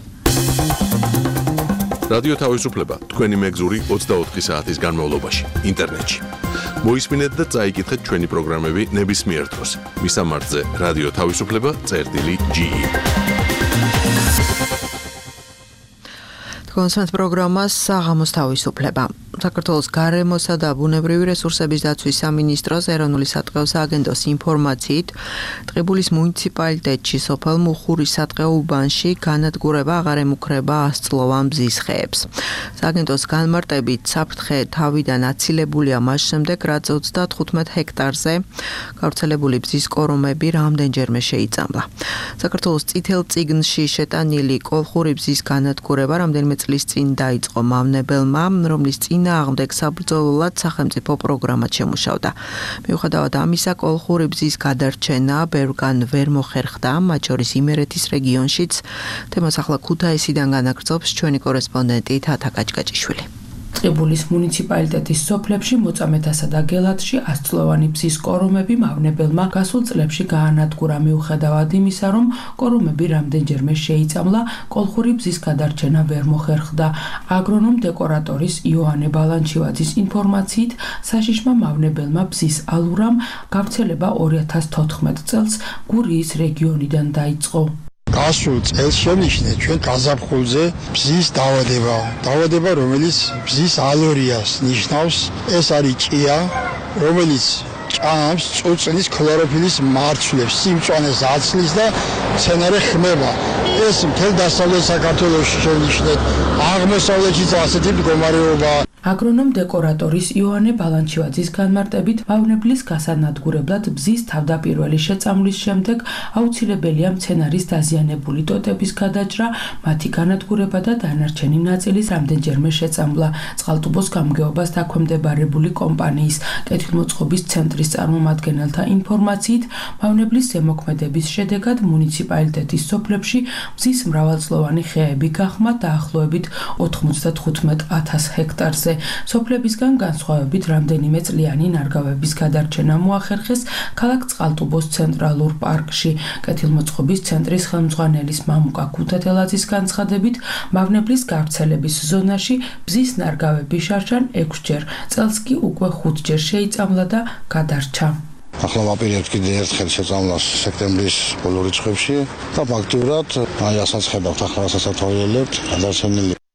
რადიო თავისუფლება თქვენი მეგზური ოცდაოთხი საათის განმავლობაში ინტერნეტში. მოისმინეთ და წაიკითხეთ ჩვენი პროგრამები ნებისმიერ დროს. მისამართზე რადიო თავისუფლება წერტილი ჯი ი. კონსერტ პროგრამას საღამოს თავისუფლება. საქართველოს გარემოსა და ბუნებრივი რესურსების დაცვის სამინისტროს ეროვნული სატყეო სააგენტოს ინფორმაციით, ტყიბულის მუნიციპალიტეტში სოფელ მუხურის სატყეო უბანში განადგურება აღარ ემუქრება ასწლოვან მზის ხეებს. სააგენტოს განმარტებით, საფრთხე თავიდან აცილებულია მას შემდეგ, რაც ოცდათხუთმეტ ჰექტარზე გავრცელებული მზის კორომები რამდენჯერმე შეიწამლა. საქართველოს წითელ წიგნში შეტანილი კოლხური მზის განადგურება რამდენიმე წლის წინ დაიწყო მავნებელმა, რომლის წინა აღმდეგ საბრძოლოდ სახელმწიფო პროგრამად შემუშავდა. მიუხედავად ამისა, კოლხური მზის გადარჩენა ბევრგან ვერ მოხერხდა, მათ შორის იმერეთის რეგიონშიც. თემას ახლა ქუთაისიდან განაგრძობს ჩვენი კორესპონდენტი თათა კაჭკაჭიშვილი. ტყიბულის მუნიციპალიტეტის სოფლებში მოწამეთასა და გელათში ასწლოვანი მზის კორომები მავნებელმა გასულ წლებში გაანადგურა. მიუხედავად იმისა, რომ კორომები რამდენჯერმე შეიწამლა, კოლხური მზის გადარჩენა ვერ მოხერხდა. აგრონომ დეკორატორის იოანე ბალანჩივაძის ინფორმაციით, საშიშმა მავნებელმა მზის ალურამ გავრცელება ორი ათას თოთხმეტ წელს გურიის რეგიონიდან დაიწყო. გასულ წელს შენიშნეთ ჩვენ გაზაფხულზე მზის დაავადება. დაავადება, რომელიც მზის ალერიას ნიშნავს. ეს არის ჭია, რომელიც ჭამს წუწნის ქლოროფილის მარცვლებს, სიმწვანეს აცლის და მცენარე ხმება. ეს მთელ დასავლეთ საქართველოში შენიშნეთ. აღმოსავლეთშიც ასეთი მდგომარეობაა. აგრონომ დეკორატორის იოანე ბალანჩივაძის განმარტებით, მავნებლის გასანადგურებლად მზის თავდაპირველი შეწამვლის შემდეგ აუცილებელია მცენარის დაზიანებული ტოტების გადაჭრა, მათი განადგურება და დანარჩენი ნაწილის რამდენჯერმე შეწამვლა. წყალტუბოს გამგეობას დაქვემდებარებული კომპანიის კეთილმოწყობის ცენტრის წარმომადგენელთა ინფორმაციით, მავნებლის ზემოქმედების შედეგად მუნიციპალიტეტის სოფლებში მზის მრავალწლოვანი ხეები გახმა დაახლოებით ოთხმოცდათხუთმეტ ათას ჰექტარზე. სოფლებისგან განსხვავებით რამდენიმე წლიანი ნარგავების გადარჩენა მოახერხეს ქალაქ წყალტუბოს ცენტრალურ პარკში. კეთილმოწყობის ცენტრის ხელმძღვანელის მამუკა ქუთათელაძის განცხადებით, მავნებლის გავრცელების ზონაში მზის ნარგავები შარშან ექვსჯერ, წელს კი უკვე ხუთჯერ შეიწამლა და გადარჩა. ახლა ვაპირებთ კიდე ერთხელ შეწამლას სექტემბრის ბოლო რიცხვებში და ფაქტიურად აი ასაც ხედავთ ახლა რასაც ავთვალიერებთ გადარჩენილი.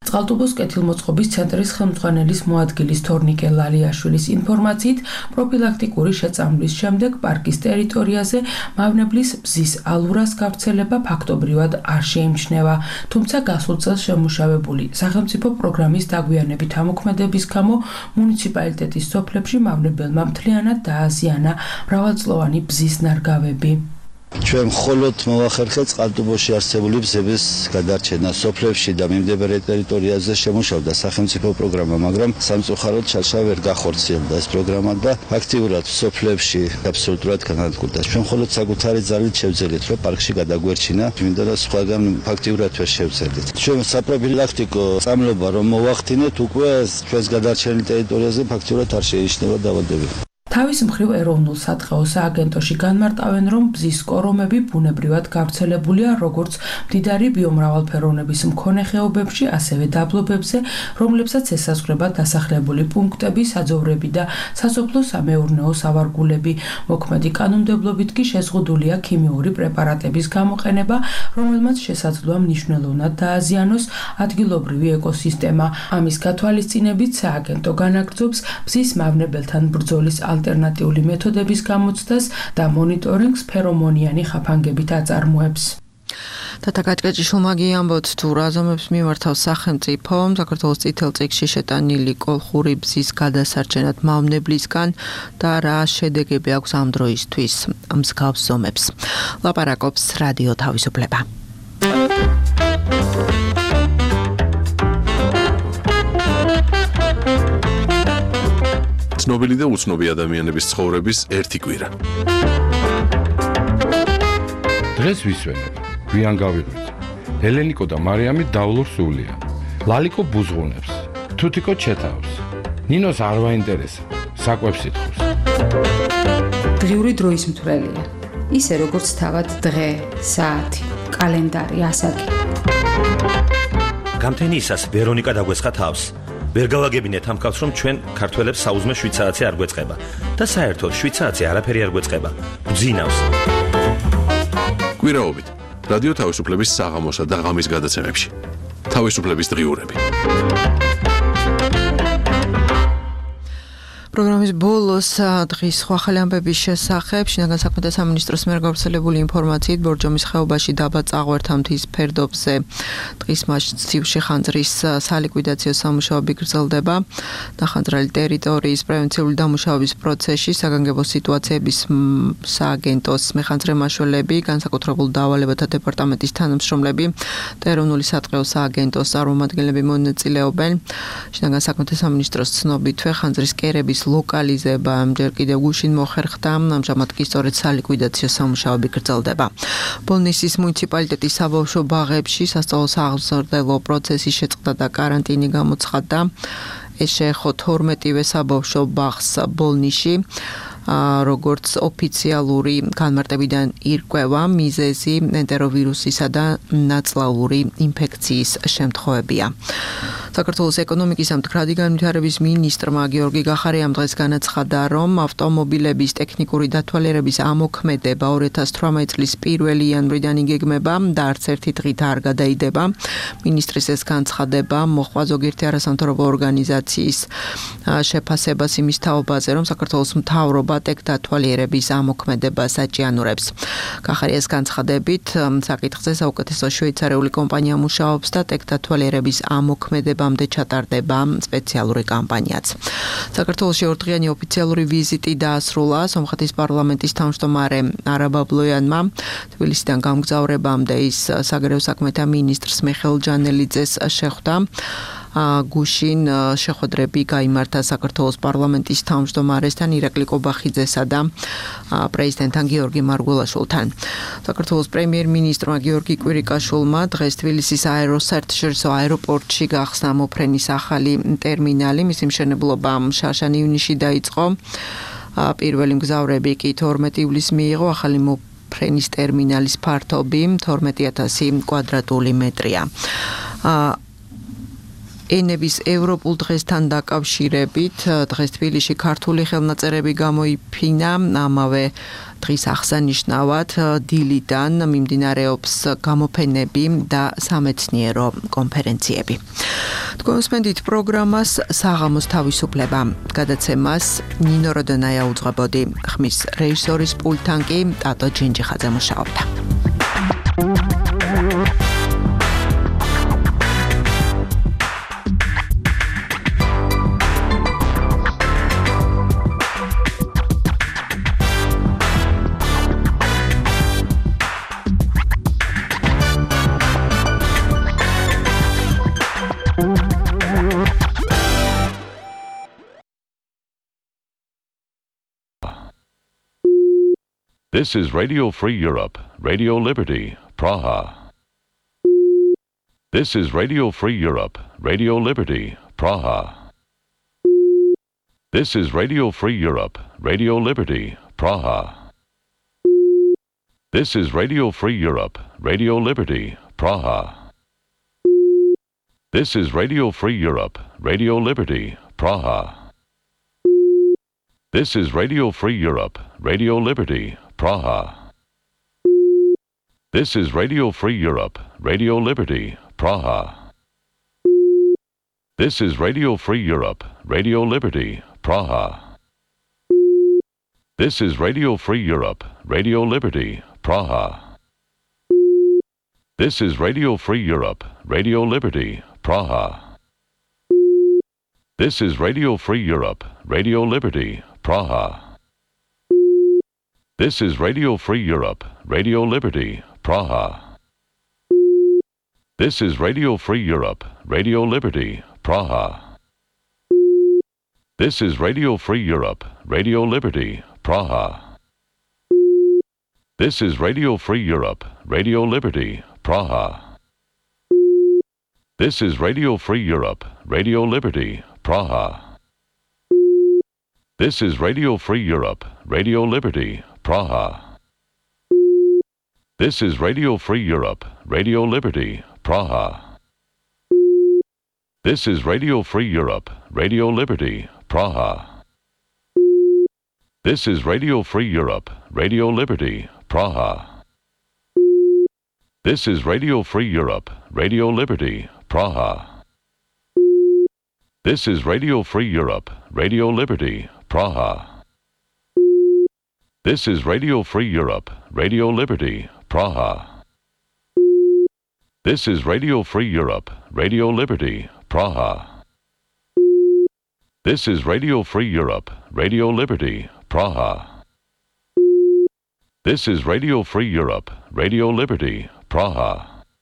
წყალტუბოს კეთილმოწყობის ცენტრის ხელმძღვანელის მოადგილის თორნიკე ლალიაშვილის ინფორმაციით, პროფილაქტიკური შეწამვლის შემდეგ პარკის ტერიტორიაზე მავნებლის ბზის ალურას გავრცელება ფაქტობრივად არ შეიმჩნევა, თუმცა გასულ წელს შემუშავებული სახელმწიფო პროგრამის დაგვიანებით ამოქმედების გამო მუნიციპალიტეტის სოფლებში მავნებელმა მთლიანად დააზიანა მრავალწლოვანი ბზის ნარგავები. ჩვენ მხოლოდ მოვახერხეთ წყალტუბოში არსებული ბზების გადარჩენა სოფლებში და მიმდებარე ტერიტორიაზე შემუშავდა სახელმწიფო პროგრამა, მაგრამ სამწუხაროდ ჩაშა ვერ გახორციელდა ეს პროგრამა და ფაქტიურად სოფლებში აბსოლუტურად განადგურდა. ჩვენ მხოლოდ საკუთარი ძალით შევძელით, რომ პარკში გადაგვერჩინა, მინდა და სხვაგან ფაქტიურად ვერ შევძელით. ჩვენ საპროფილაქტიკო წამლობა რომ მოვახდინეთ, უკვე ჩვენს გადარჩენილ ტერიტორიაზე ფაქტიურად არ შეინიშნება დაავადებები. თავის მხრივ ეროვნულ სათხაო სააგენტოში განმარტავენ, რომ ბზის კორომები ბუნებრივად გავრცელებულია როგორც მდიდარი ბიომრავალფეროვნების მქონე ხეობებში, ასევე დაბლობებზე, რომლებსაც ესაზღვრება დასახლებული პუნქტები, საძოვრები და სასოფლო-სამეურნეო სავარგულები. მოქმედი კანონმდებლობით კი შეზღუდულია ქიმიური პრეპარატების გამოყენება, რომელმაც შესაძლოა მნიშვნელოვნად დააზიანოს ადგილობრივი ეკოსისტემა. ამის გათვალისწინებით სააგენტო განაგრძობს ბზის მავნებელთან ბრძოლის ალტერნატიული მეთოდების გამოცდას და მონიტორინგს ფერომონიანი ხაფანგებით აწარმოებს. თათა კაჭკაჭიშვილმა გიამბოთ თუ რა ზომებს მიმართავს სახელმწიფო საქართველოს წითელ წიგნში შეტანილი კოლხური ბზის გადასარჩენად მავნებლისგან და რა შედეგები აქვს ამ დროისთვის მსგავს ზომებს. ლაპარაკობს რადიო თავისუფლება. ცნობილი და უცნობი ადამიანების ცხოვრების ერთი კვირა. დღეს ვისვენებ, გვიან გავიღვიძე. ელენიკო და მარიამი დავლურ სულია. ლალიკო ბუზღუნებს, თუთიკო ჩეთავს. ნინოს არ ვაინტერესა, საკვებს ითხოვს. დღიური დროის მთვრელია. ისე როგორც თავად დღე, საათი, კალენდარი, ასაკი. გამთენიისას ვერონიკა დაგვესხა თავს. ვერ გავაგებინეთ ამ კაცს, რომ ჩვენ ქართველებს საუზმე შვიდ საათი არ გვეწყება და საერთოდ შვიდ საათი არაფერი არ გვეწყება. გძინავს. კვირაობით რადიო თავისუფლების საღამოსა და ღამის გადაცემებში. თავისუფლების დღიურები. პროგრამის ბოლოს დღის სხვა ხელი ამბების შესახებ შინაგან საქმეთა სამინისტროს მიერ გავრცელებული ინფორმაციით ბორჯომის ხეობაში დაბა წაღვერთა მთის ფერდობზე დღის მასივში ხანძრის სალიკვიდაციო სამუშაოები გრძელდება. ნახანძრალი ტერიტორიის პრევენციული დამუშავების პროცესში საგანგებო სიტუაციების სააგენტოს მეხანძრე მაშველები, განსაკუთრებულ დავალებათა დეპარტამენტის თანამშრომლები და ეროვნული სატყეო სააგენტოს წარმომადგენლები მონაწილეობენ. შინაგან საქმეთა სამინისტროს ცნობითვე ხანძრის კერების ლოკალიზება ჯერ კიდევ გუშინ მოხერხდა, ამჟამად კი სწორედ სალიკვიდაციო სამუშაოები გრძელდება. ბოლნისის მუნიციპალიტეტის საბავშვო ბაღებში სასწავლო საზრდელო პროცესის შეწყდა და კარანტინი გამოცხადდა. ეს შეეხო თორმეტივე საბავშვო ბაღს ბოლნისში. როგორც ოფიციალური განმარტებიდან ირკვევა, მიზეზი ენტეროვირუსისა და ნაწლავური ინფექციის შემთხვევებია. საქართველოს ეკონომიკის და მდგრადი განვითარების მინისტრმა გიორგი გახარიამ დღეს განაცხადა, რომ ავტომობილების ტექნიკური დათვალიერების ამოქმედება ორი ათას თვრამეტი წლის პირველი იანვრიდან იგეგმება და არც ერთი დღით არ გადაიდება. მინისტრის ეს განცხადება მოჰყვა ზოგიერთი არასამთავრობო ორგანიზაციის შეფასებას იმის თაობაზე, რომ საქართველოს მთავრობა ტექ დათვალიერების ამოქმედებას აჭიანურებს. გახარიას განცხადებით, საკითხზე საუკეთესო შვეიცარიული კომპანია მუშაობს და ტექ დათვალიერების ამოქმედებამდე ჩატარდება სპეციალური კამპანიაც. საქართველოში ორდღიანი ოფიციალური ვიზიტი დაასრულა სომხეთის პარლამენტის თავმჯდომარე არა ბაბლოიანმა. თბილისიდან გამგზავრებამდე ის საგარეო საქმეთა მინისტრს მიხეილ ჯანელიძეს შეხვდა. გუშინ შეხვედრები გაიმართა საქართველოს პარლამენტის თავმჯდომარესთან ირაკლი კობახიძესა და პრეზიდენტთან გიორგი მარგველაშვილთან. საქართველოს პრემიერ-მინისტრმა გიორგი კვირიკაშვილმა დღეს თბილისის აეროსაერთაშორისო აეროპორტში გახსნა მოფრენის ახალი ტერმინალი. მისი მშენებლობა შარშან ივნისში დაიწყო. პირველი მგზავრები კი თორმეტი ივლისს მიიღო. ახალი მოფრენის ტერმინალის ფართობი თორმეტი ათასი კვადრატული მეტრია. ენების ევროპულ დღესთან დაკავშირებით დღეს თბილისში ქართული ხელნაწერები გამოიფინა ამავე დღის აღსანიშნავად დილიდან მიმდინარეობს გამოფენები და სამეცნიერო კონფერენციები. თქვენსმენდით პროგრამას საღამოს თავისუფლება გადაცემას ნინო როდონაია უძღვებოდი, ხმის რეჟისორის პულტთან კი ტატო ჯინჯიხაძე მუშაობდა. This is Radio Free Europe, Radio Liberty, Praha. This is Radio Free Europe, Radio Liberty, Praha. This is Radio Free Europe, Radio Liberty, Praha. This is Radio Free Europe, Radio Liberty, Praha. This is Radio Free Europe, Radio Liberty, Praha. This is Radio Free Europe, Radio Liberty, Praha. This is Radio Free Europe, Radio Liberty, Praha. This is Radio Free Europe, Radio Liberty, Praha. This is Radio Free Europe, Radio Liberty, Praha. This is Radio Free Europe, Radio Liberty, Praha. This is Radio Free Europe, Radio Liberty, Praha. This is Radio Free Europe, Radio Liberty, Praha. This is Radio Free Europe, Radio Liberty, Praha. This is Radio Free Europe, Radio Liberty, Praha. This is Radio Free Europe, Radio Liberty, Praha. This is Radio Free Europe, Radio Liberty, Praha. This is Radio Free Europe, Radio Liberty, Praha. This is Radio Free Europe, Radio Liberty, Praha. This is Radio Free Europe, Radio Liberty, Praha. This is Radio Free Europe, Radio Liberty, Praha. This is Radio Free Europe, Radio Liberty, Praha. This is Radio Free Europe, Radio Liberty, Praha. This is Radio Free Europe, Radio Liberty, Praha. This is Radio Free Europe, Radio Liberty, Praha. This is Radio Free Europe, Radio Liberty, Praha. This is Radio Free Europe, Radio Liberty, Praha.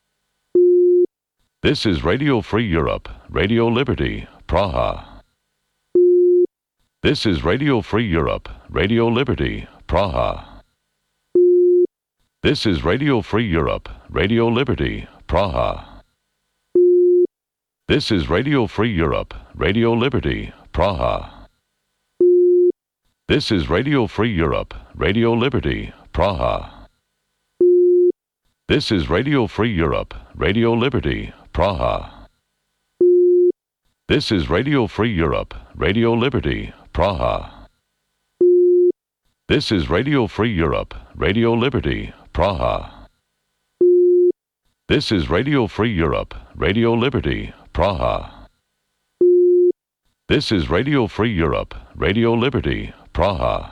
This is Radio Free Europe, Radio Liberty, Praha. This is Radio Free Europe, Radio Liberty, Praha. This is Radio Free Europe, Radio Liberty, Praha. This is Radio Free Europe, Radio Liberty, Praha. This is Radio Free Europe, Radio Liberty, Praha. This is Radio Free Europe, Radio Liberty, Praha. This is Radio Free Europe, Radio Liberty, Praha. This is Radio Free Europe, Radio Liberty, Praha. This is Radio Free Europe, Radio Liberty, Praha. This is Radio Free Europe, Radio Liberty, Praha.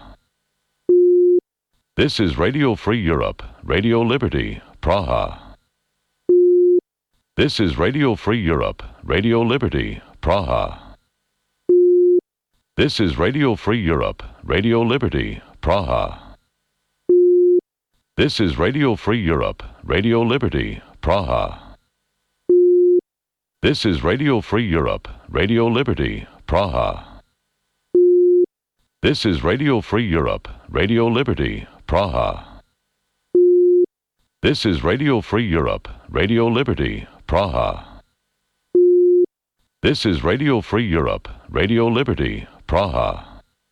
This is Radio Free Europe, Radio Liberty, Praha. This is Radio Free Europe, Radio Liberty, Praha. This is Radio Free Europe, Radio Liberty, Praha. This is Radio Free Europe, Radio Liberty, Praha. This is Radio Free Europe, Radio Liberty, Praha. This is Radio Free Europe, Radio Liberty, Praha. This is Radio Free Europe, Radio Liberty, Praha. This is Radio Free Europe, Radio Liberty, Praha.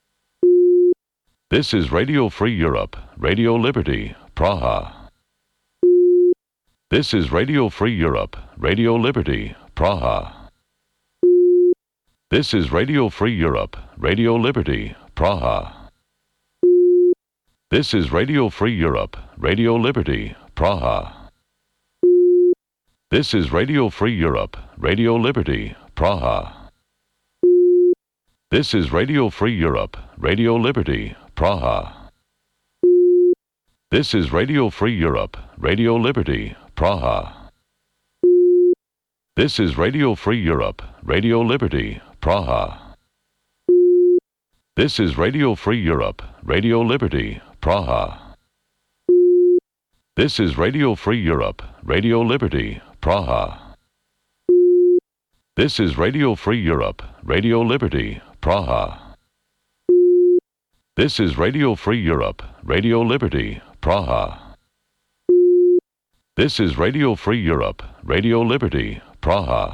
This is Radio Free Europe, Radio Liberty, Praha. This is Radio Free Europe, Radio Liberty, Praha. This is Radio Free Europe, Radio Liberty, Praha. This is Radio Free Europe, Radio Liberty, Praha. This is Radio Free Europe, Radio Liberty, Praha. This is Radio Free Europe, Radio Liberty, Praha. This is Radio Free Europe, Radio Liberty, Praha. This is Radio Free Europe, Radio Liberty, Praha. This is Radio Free Europe, Radio Liberty, Praha. This is Radio Free Europe, Radio Liberty, Praha. This is Radio Free Europe, Radio Liberty, Praha. This is Radio Free Europe, Radio Liberty, Praha. This is Radio Free Europe, Radio Liberty, Praha.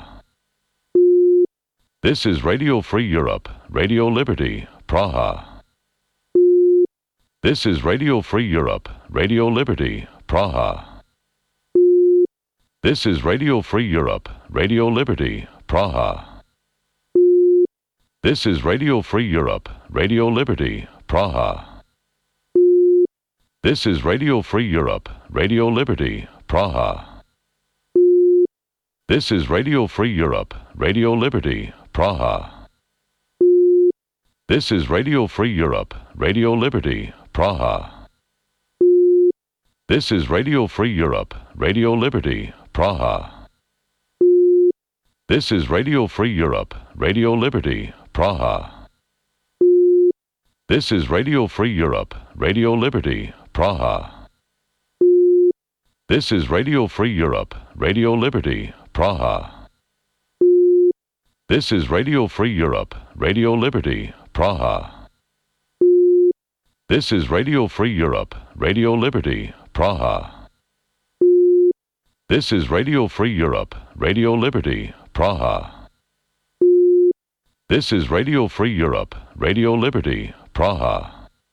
This is Radio Free Europe, Radio Liberty, Praha. This is Radio Free Europe, Radio Liberty, Praha. This is Radio Free Europe, Radio Liberty, Praha. This is Radio Free Europe, Radio Liberty, Praha. This is Radio Free Europe, Radio Liberty, Praha. This is Radio Free Europe, Radio Liberty, Praha. This is Radio Free Europe, Radio Liberty, Praha. This is Radio Free Europe, Radio Liberty, Praha. This is Radio Free Europe, Radio Liberty, Praha. This is Radio Free Europe, Radio Liberty, Praha. This is Radio Free Europe, Radio Liberty, Praha. This is Radio Free Europe, Radio Liberty, Praha. This is Radio Free Europe, Radio Liberty, Praha. This is Radio Free Europe, Radio Liberty, Praha. This is Radio Free Europe, Radio Liberty, Praha.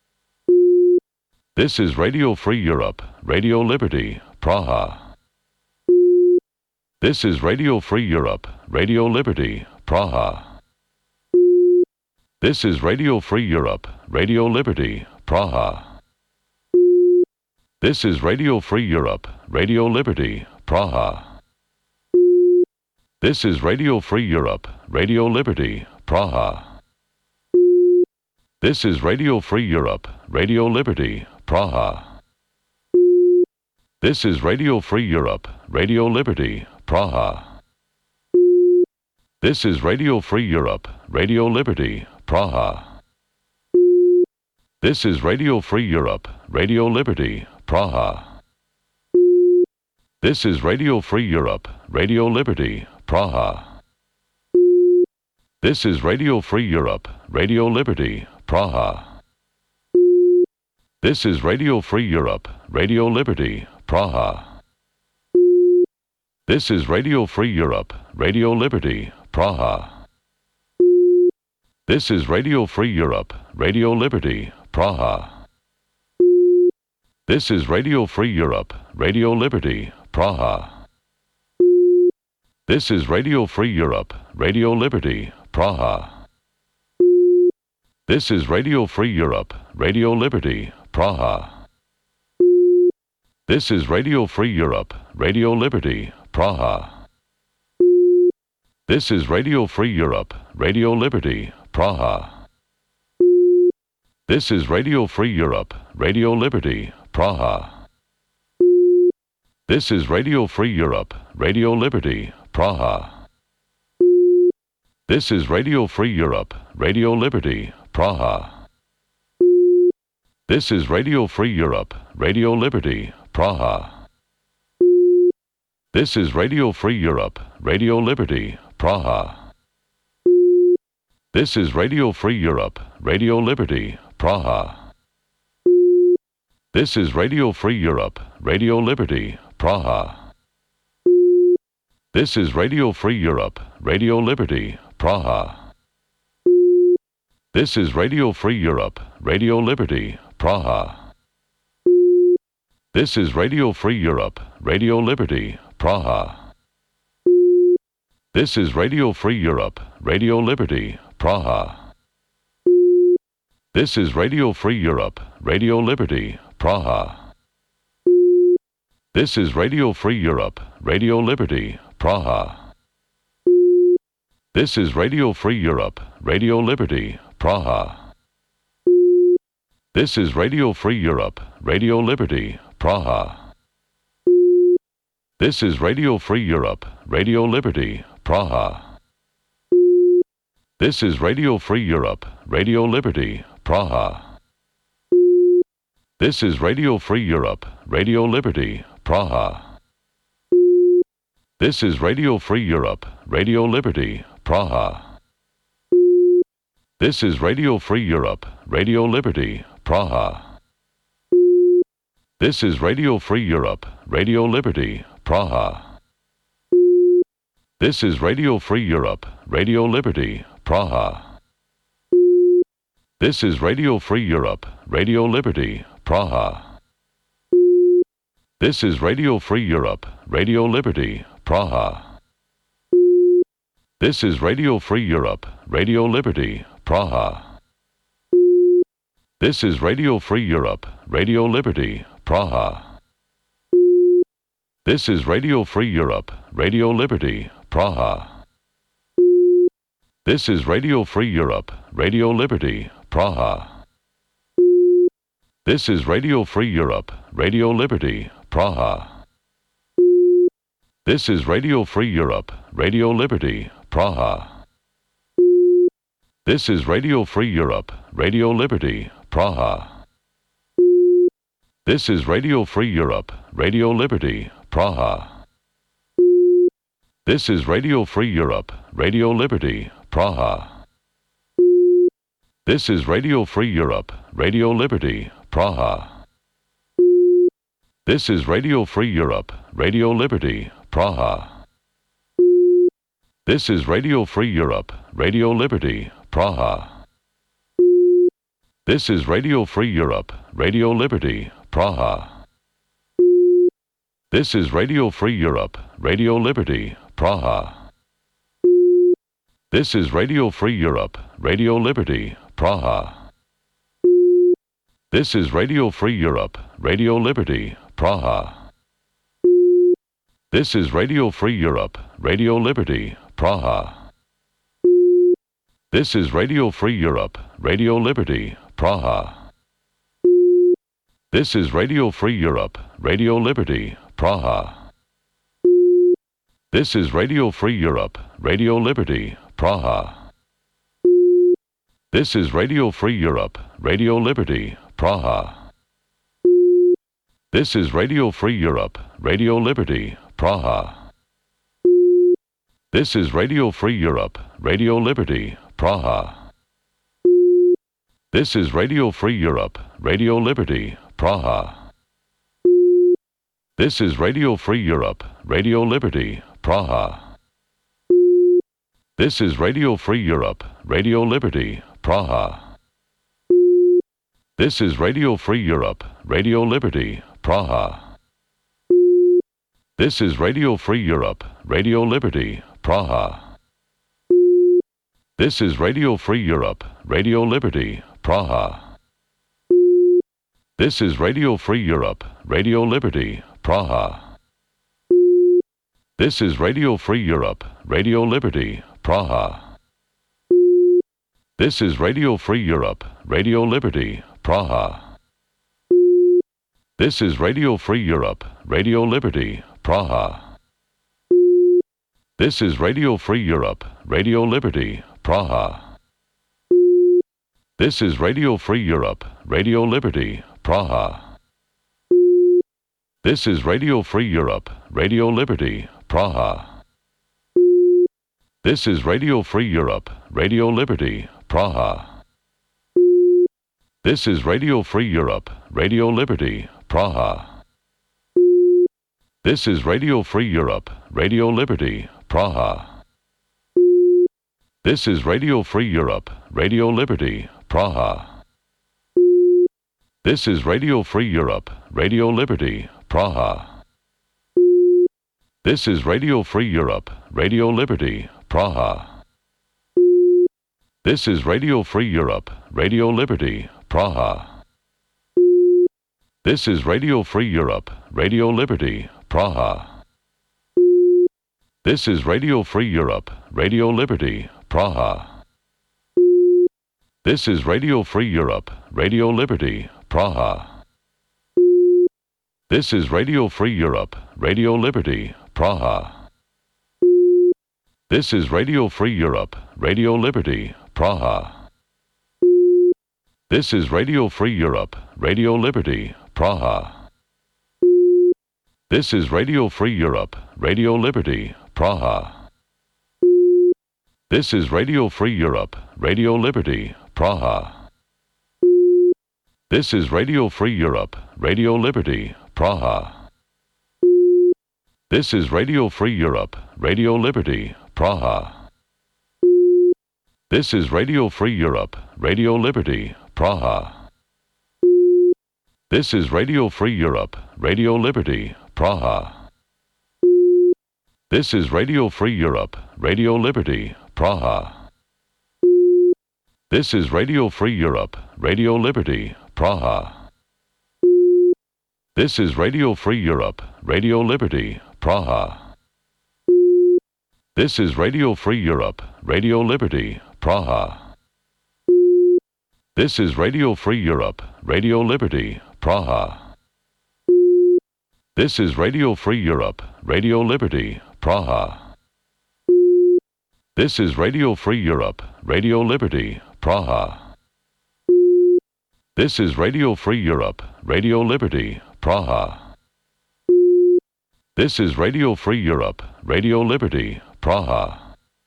This is Radio Free Europe, Radio Liberty, Praha. This is Radio Free Europe, Radio Liberty, Praha. This is Radio Free Europe, Radio Liberty, Praha. This is Radio Free Europe, Radio Liberty, Praha. This is Radio Free Europe, Radio Liberty, Praha. This is Radio Free Europe, Radio Liberty, Praha. This is Radio Free Europe, Radio Liberty, Praha. This is Radio Free Europe, Radio Liberty, Praha. This is Radio Free Europe, Radio Liberty, Praha. This is Radio Free Europe, Radio Liberty, Praha. This is Radio Free Europe, Radio Liberty, Praha. This is Radio Free Europe, Radio Liberty, Praha. This is Radio Free Europe, Radio Liberty, Praha. This is Radio Free Europe, Radio Liberty, Praha. This is Radio Free Europe, Radio Liberty, Praha. This is Radio Free Europe, Radio Liberty, Praha. This is Radio Free Europe, Radio Liberty, Praha. This is Radio Free Europe, Radio Liberty, Praha. This is Radio Free Europe, Radio Liberty, Praha. This is Radio Free Europe, Radio Liberty, Praha. This is Radio Free Europe, Radio Liberty, Praha. This is Radio Free Europe, Radio Liberty, Praha. This is Radio Free Europe, Radio Liberty, Praha. This is Radio Free Europe, Radio Liberty, Praha. This is Radio Free Europe, Radio Liberty, Praha. This is Radio Free Europe, Radio Liberty, Praha. This is Radio Free Europe, Radio Liberty, Praha. This is Radio Free Europe, Radio Liberty, Praha. This is Radio Free Europe, Radio Liberty, Praha. This is Radio Free Europe, Radio Liberty, Praha. This is Radio Free Europe, Radio Liberty, Praha. This is Radio Free Europe, Radio Liberty, Praha. This is Radio Free Europe, Radio Liberty, Praha. This is Radio Free Europe, Radio Liberty, Praha. This is Radio Free Europe, Radio Liberty, Praha. This is Radio Free Europe, Radio Liberty, Praha. This is Radio Free Europe, Radio Liberty, Praha. This is Radio Free Europe, Radio Liberty, Praha. This is Radio Free Europe, Radio Liberty, Praha. This is Radio Free Europe, Radio Liberty, Praha. This is Radio Free Europe, Radio Liberty, Praha. This is Radio Free Europe, Radio Liberty, Praha. This is Radio Free Europe, Radio Liberty, Praha. This is Radio Free Europe, Radio Liberty, Praha. This is Radio Free Europe, Radio Liberty, Praha. This is Radio Free Europe, Radio Liberty, Praha. This is Radio Free Europe, Radio Liberty, Praha. This is Radio Free Europe, Radio Liberty, Praha. This is Radio Free Europe, Radio Liberty, Praha. This is Radio Free Europe, Radio Liberty, Praha. This is Radio Free Europe, Radio Liberty, Praha. This is Radio Free Europe, Radio Liberty, Praha. This is Radio Free Europe, Radio Liberty, Praha. This is Radio Free Europe, Radio Liberty, Praha. This is Radio Free Europe, Radio Liberty, Praha. This is Radio Free Europe, Radio Liberty, Praha. This is Radio Free Europe, Radio Liberty, Praha. This is Radio Free Europe, Radio Liberty, Praha. This is Radio Free Europe, Radio Liberty, Praha. This is Radio Free Europe, Radio Liberty, Praha. This is Radio Free Europe, Radio Liberty, Praha. This is Radio Free Europe, Radio Liberty, Praha. This is Radio Free Europe, Radio Liberty, Praha. This is Radio Free Europe, Radio Liberty, Praha. This is Radio Free Europe, Radio Liberty, Praha. This is Radio Free Europe, Radio Liberty, Praha. This is Radio Free Europe, Radio Liberty, Praha. This is Radio Free Europe, Radio Liberty, Praha. This is Radio Free Europe, Radio Liberty, Praha. This is Radio Free Europe, Radio Liberty, Praha. This is Radio Free Europe, Radio Liberty, Praha. This is Radio Free Europe, Radio Liberty, Praha. This is Radio Free Europe, Radio Liberty, Praha. This is Radio Free Europe, Radio Liberty, Praha. This is Radio Free Europe, Radio Liberty, Praha. This is Radio Free Europe, Radio Liberty, Praha. This is Radio Free Europe, Radio Liberty, Praha. This is Radio Free Europe, Radio Liberty, Praha. This is Radio Free Europe, Radio Liberty, Praha. This is Radio Free Europe, Radio Liberty, Praha. This is Radio Free Europe, Radio Liberty, Praha. This is Radio Free Europe, Radio Liberty, Praha. This is Radio Free Europe, Radio Liberty, Praha. This is Radio Free Europe, Radio Liberty, Praha. This is Radio Free Europe, Radio Liberty, Praha. This is Radio Free Europe, Radio Liberty, Praha. This is Radio Free Europe, Radio Liberty, Praha. This is Radio Free Europe, Radio Liberty, Praha. This is Radio Free Europe, Radio Liberty, Praha. This is Radio Free Europe, Radio Liberty, Praha. This is Radio Free Europe, Radio Liberty, Praha. This is Radio Free Europe, Radio Liberty, Praha. This is Radio Free Europe, Radio Liberty, Praha. This is Radio Free Europe, Radio Liberty, Praha. This is Radio Free Europe, Radio Liberty, Praha. This is Radio Free Europe, Radio Liberty, Praha. This is Radio Free Europe, Radio Liberty, Praha. This is Radio Free Europe, Radio Liberty, Praha. This is Radio Free Europe, Radio Liberty, Praha. This is Radio Free Europe, Radio Liberty, Praha. This is Radio Free Europe, Radio Liberty, Praha. This is Radio Free Europe, Radio Liberty, Praha. This is Radio Free Europe, Radio Liberty, Praha. This is Radio Free Europe, Radio Liberty, Praha. This is Radio Free Europe, Radio Liberty, Praha. This is Radio Free Europe, Radio Liberty, Praha. This is Radio Free Europe, Radio Liberty, Praha.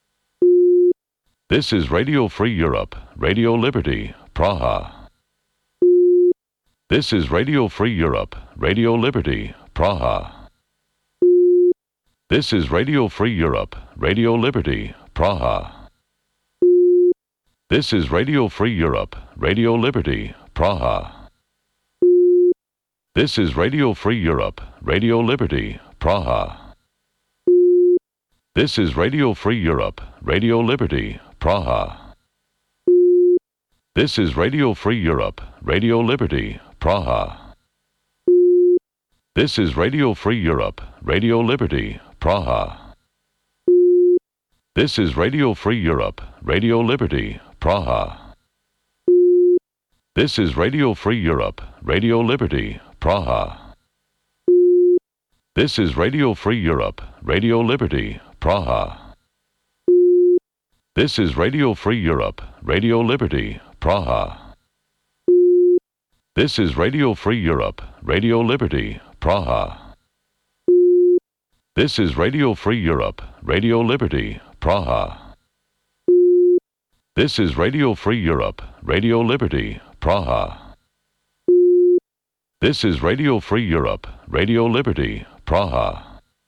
This is Radio Free Europe, Radio Liberty, Praha. This is Radio Free Europe, Radio Liberty, Praha. This is Radio Free Europe, Radio Liberty, Praha. This is Radio Free Europe, Radio Liberty, Praha. This is Radio Free Europe, Radio Liberty, Praha. This is Radio Free Europe, Radio Liberty, Praha. This is Radio Free Europe, Radio Liberty, Praha. This is Radio Free Europe, Radio Liberty, Praha. This is Radio Free Europe, Radio Liberty, Praha. This is Radio Free Europe, Radio Liberty, Praha. This is Radio Free Europe, Radio Liberty, Praha. This is Radio Free Europe, Radio Liberty, Praha. This is Radio Free Europe, Radio Liberty, Praha. This is Radio Free Europe, Radio Liberty, Praha. This is Radio Free Europe, Radio Liberty, Praha. This is Radio Free Europe, Radio Liberty, Praha.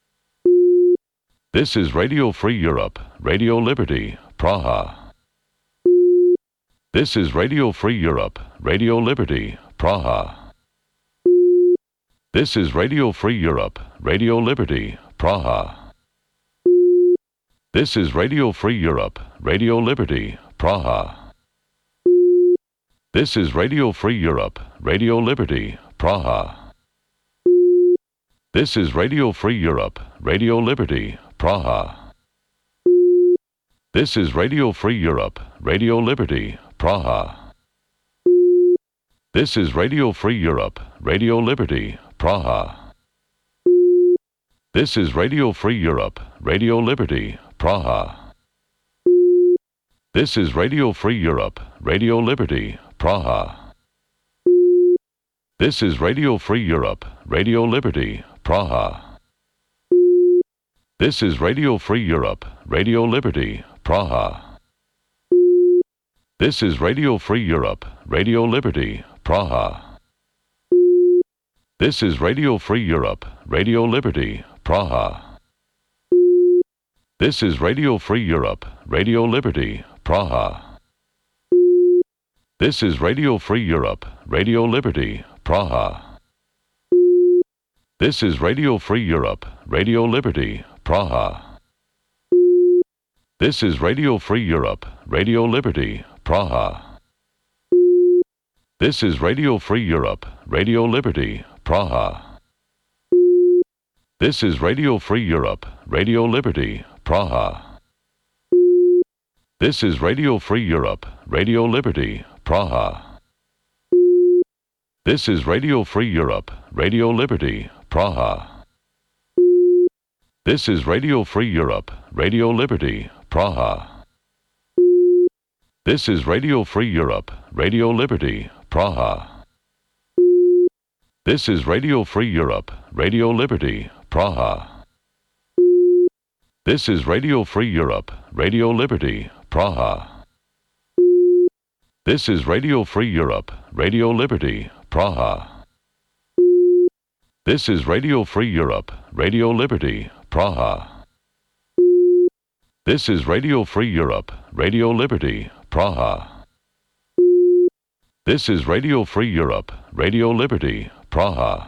This is Radio Free Europe, Radio Liberty, Praha. This is Radio Free Europe, Radio Liberty, Praha. This is Radio Free Europe, Radio Liberty, Praha. This is Radio Free Europe, Radio Liberty, Praha. This is Radio Free Europe, Radio Liberty, Praha. This is Radio Free Europe, Radio Liberty, Praha. This is Radio Free Europe, Radio Liberty, Praha. This is Radio Free Europe, Radio Liberty, Praha. This is Radio Free Europe, Radio Liberty, Praha. This is Radio Free Europe, Radio Liberty, Praha. This is Radio Free Europe, Radio Liberty, Praha. This is Radio Free Europe, Radio Liberty, Praha. This is Radio Free Europe, Radio Liberty, Praha. This is Radio Free Europe, Radio Liberty, Praha. This is Radio Free Europe, Radio Liberty, Praha. This is Radio Free Europe, Radio Liberty, Praha. This is Radio Free Europe, Radio Liberty, Praha. This is Radio Free Europe, Radio Liberty, Praha. This is Radio Free Europe, Radio Liberty, Praha. This is Radio Free Europe, Radio Liberty, Praha. This is Radio Free Europe, Radio Liberty, Praha. This is Radio Free Europe, Radio Liberty, Praha. This is Radio Free Europe, Radio Liberty, Praha. This is Radio Free Europe, Radio Liberty, Praha. This is Radio Free Europe, Radio Liberty, Praha. This is Radio Free Europe, Radio Liberty, Praha. This is Radio Free Europe, Radio Liberty, Praha. This is Radio Free Europe, Radio Liberty, Praha. This is Radio Free Europe, Radio Liberty, Praha. This is Radio Free Europe, Radio Liberty, Praha.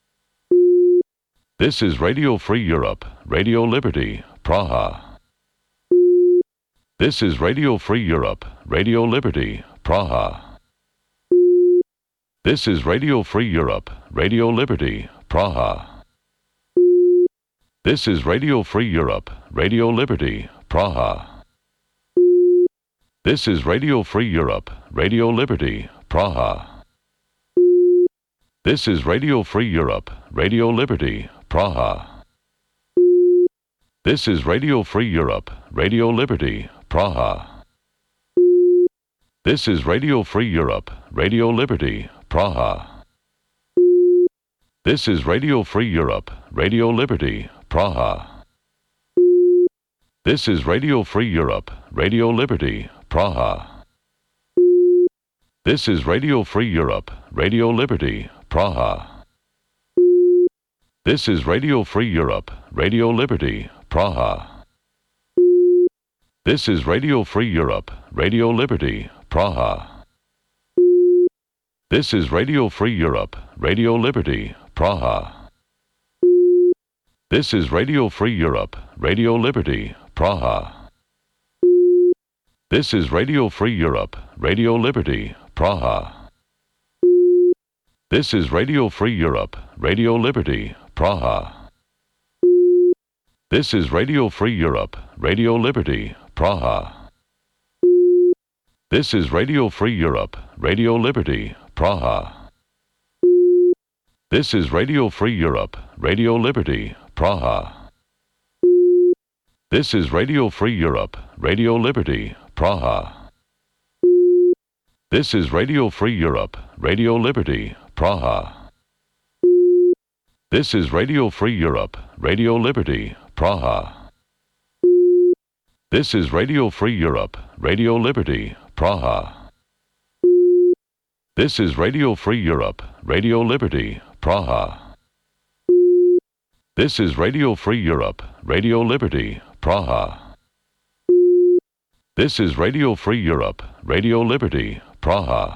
This is Radio Free Europe, Radio Liberty, Praha. This is Radio Free Europe, Radio Liberty, Praha. This is Radio Free Europe, Radio Liberty, Praha. This is Radio Free Europe, Radio Liberty, Praha. This is Radio Free Europe, Radio Liberty, Praha. This is Radio Free Europe, Radio Liberty, Praha. This is Radio Free Europe, Radio Liberty, Praha. This is Radio Free Europe, Radio Liberty, Praha. This is Radio Free Europe, Radio Liberty, Praha. This is Radio Free Europe, Radio Liberty, Praha. This is Radio Free Europe, Radio Liberty, Praha. This is Radio Free Europe, Radio Liberty, Praha. This is Radio Free Europe, Radio Liberty, Praha. This is Radio Free Europe, Radio Liberty, Praha. This is Radio Free Europe, Radio Liberty, Praha. This is Radio Free Europe, Radio Liberty, Praha. This is Radio Free Europe, Radio Liberty, Praha. This is Radio Free Europe, Radio Liberty, Praha. This is Radio Free Europe, Radio Liberty, Praha. This is Radio Free Europe, Radio Liberty, Praha. This is Radio Free Europe, Radio Liberty, Praha. This is Radio Free Europe, Radio Liberty, Praha. This is Radio Free Europe, Radio Liberty, Praha. This is Radio Free Europe, Radio Liberty, Praha. This is Radio Free Europe, Radio Liberty, Praha. This is Radio Free Europe, Radio Liberty, Praha. This is Radio Free Europe, Radio Liberty, Praha.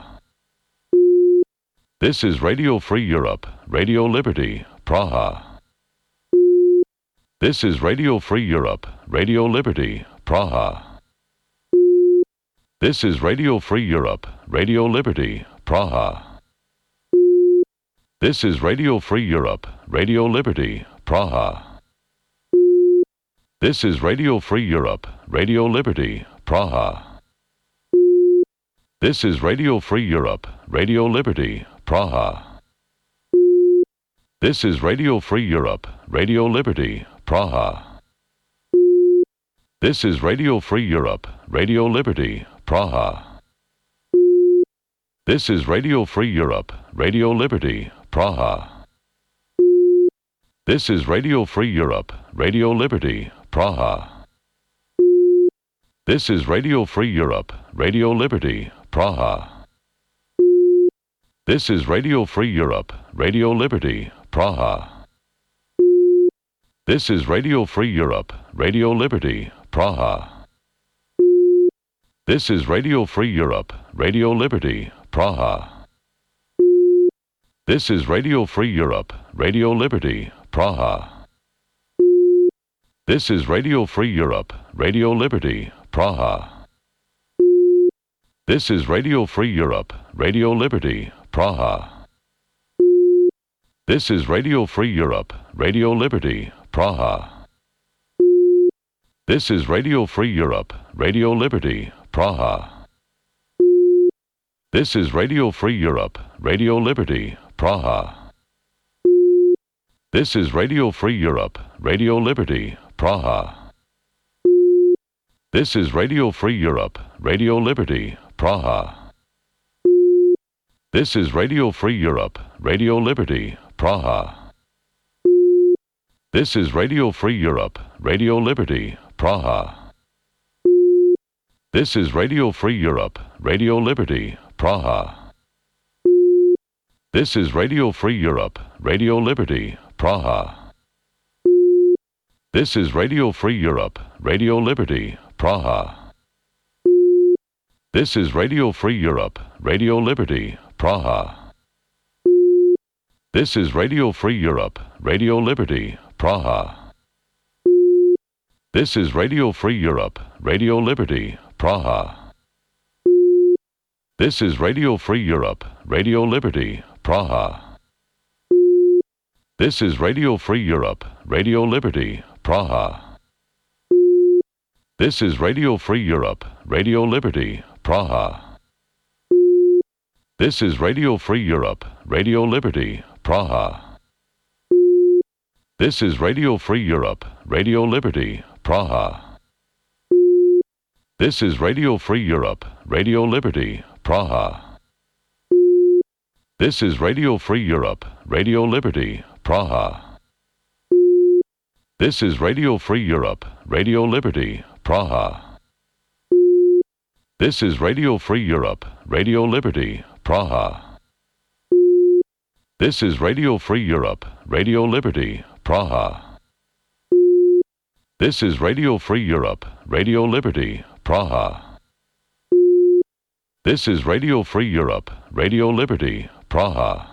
This is Radio Free Europe, Radio Liberty, Praha. This is Radio Free Europe, Radio Liberty, Praha. This is Radio Free Europe, Radio Liberty, Praha. This is Radio Free Europe, Radio Liberty, Praha. This is Radio Free Europe, Radio Liberty, Praha. This is Radio Free Europe, Radio Liberty, Praha. This is Radio Free Europe, Radio Liberty, Praha. This is Radio Free Europe, Radio Liberty, Praha. This is Radio Free Europe, Radio Liberty, Praha. This is Radio Free Europe, Radio Liberty, Praha. This is Radio Free Europe, Radio Liberty, Praha. This is Radio Free Europe, Radio Liberty, Praha. This is Radio Free Europe, Radio Liberty, Praha. This is Radio Free Europe, Radio Liberty, Praha. This is Radio Free Europe, Radio Liberty, Praha. This is Radio Free Europe, Radio Liberty, Praha. This is Radio Free Europe, Radio Liberty, Praha. This is Radio Free Europe, Radio Liberty, Praha. This is Radio Free Europe, Radio Liberty, Praha. This is Radio Free Europe, Radio Liberty, Praha. This is Radio Free Europe, Radio Liberty, Praha. This is Radio Free Europe, Radio Liberty, Praha. This is Radio Free Europe, Radio Liberty, Praha. This is Radio Free Europe, Radio Liberty, Praha. This is Radio Free Europe, Radio Liberty, Praha. This is Radio Free Europe, Radio Liberty, Praha. This is Radio Free Europe, Radio Liberty, Praha. This is Radio Free Europe, Radio Liberty, Praha. This is Radio Free Europe, Radio Liberty, Praha. This is Radio Free Europe, Radio Liberty, Praha. This is Radio Free Europe, Radio Liberty, Praha. This is Radio Free Europe, Radio Liberty, Praha. This is Radio Free Europe, Radio Liberty, Praha. This is Radio Free Europe, Radio Liberty, Praha. This is Radio Free Europe, Radio Liberty, Praha. This is Radio Free Europe, Radio Liberty, Praha. This is Radio Free Europe, Radio Liberty, Praha. This is Radio Free Europe, Radio Liberty, Praha. This is Radio Free Europe, Radio Liberty, Praha. This is Radio Free Europe, Radio Liberty, Praha. This is Radio Free Europe, Radio Liberty, Praha. This is Radio Free Europe, Radio Liberty, Praha.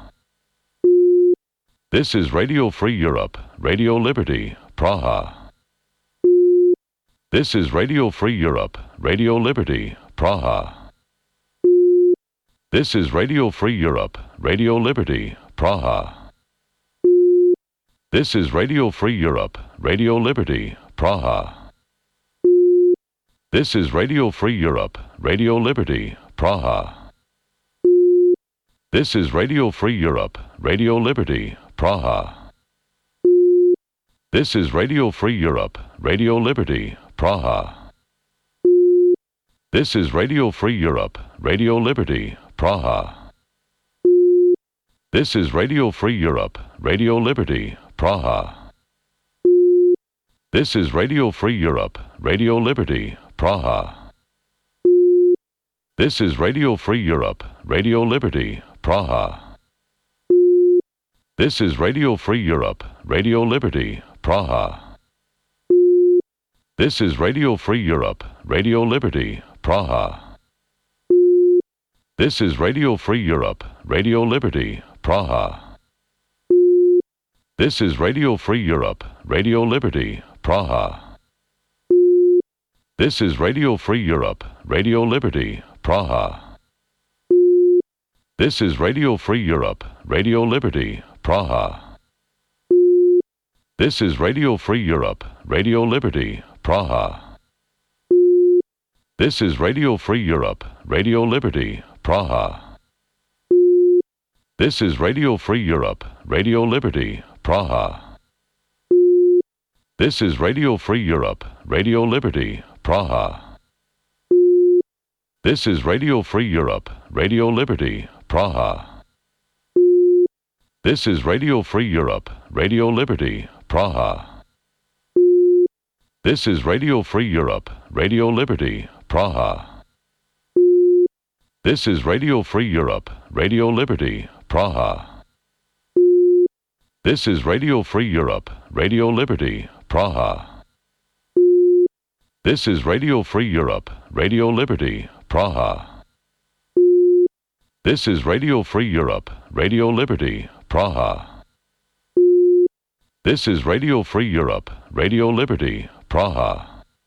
This is Radio Free Europe, Radio Liberty, Praha. This is Radio Free Europe, Radio Liberty, Praha. This is Radio Free Europe, Radio Liberty, Praha. This is Radio Free Europe, Radio Liberty, Praha. This is Radio Free Europe, Radio Liberty, Praha. This is Radio Free Europe, Radio Liberty, Praha. This is Radio Free Europe, Radio Liberty, Praha. This is Radio Free Europe, Radio Liberty, Praha. This is Radio Free Europe, Radio Liberty, Praha. This is Radio Free Europe, Radio Liberty, Praha. This is Radio Free Europe, Radio Liberty, Praha. This is Radio Free Europe, Radio Liberty, Praha. This is Radio Free Europe, Radio Liberty, Praha. This is Radio Free Europe, Radio Liberty, Praha. This is Radio Free Europe, Radio Liberty, Praha. This is Radio Free Europe, Radio Liberty, Praha. This is Radio Free Europe, Radio Liberty, Praha. This is Radio Free Europe, Radio Liberty, Praha. This is Radio Free Europe, Radio Liberty, Praha. This is Radio Free Europe, Radio Liberty, Praha. This is Radio Free Europe, Radio Liberty, Praha. This is Radio Free Europe, Radio Liberty, Praha. This is Radio Free Europe, Radio Liberty, Praha. This is Radio Free Europe, Radio Liberty, Praha. This is Radio Free Europe, Radio Liberty, Praha. This is Radio Free Europe, Radio Liberty, Praha. This is Radio Free Europe, Radio Liberty, Praha. This is Radio Free Europe, Radio Liberty, Praha. This is Radio Free Europe, Radio Liberty, Praha.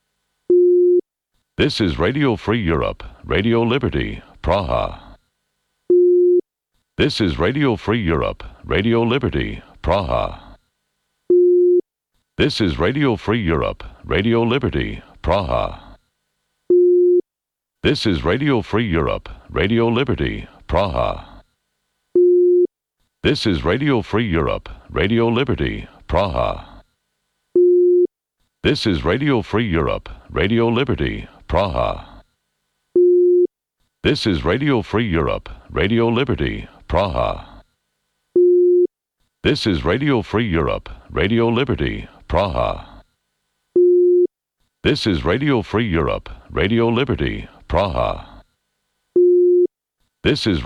This is Radio Free Europe, Radio Liberty, Praha. This is Radio Free Europe, Radio Liberty, Praha. This is Radio Free Europe, Radio Liberty, Praha. This is Radio Free Europe, Radio Liberty, Praha. This is Radio Free Europe, Radio Liberty, Praha. This is Radio Free Europe, Radio Liberty, Praha. This is Radio Free Europe, Radio Liberty, Praha. This is Radio Free Europe, Radio Liberty, Praha. This is Radio Free Europe, Radio Liberty, Praha. This is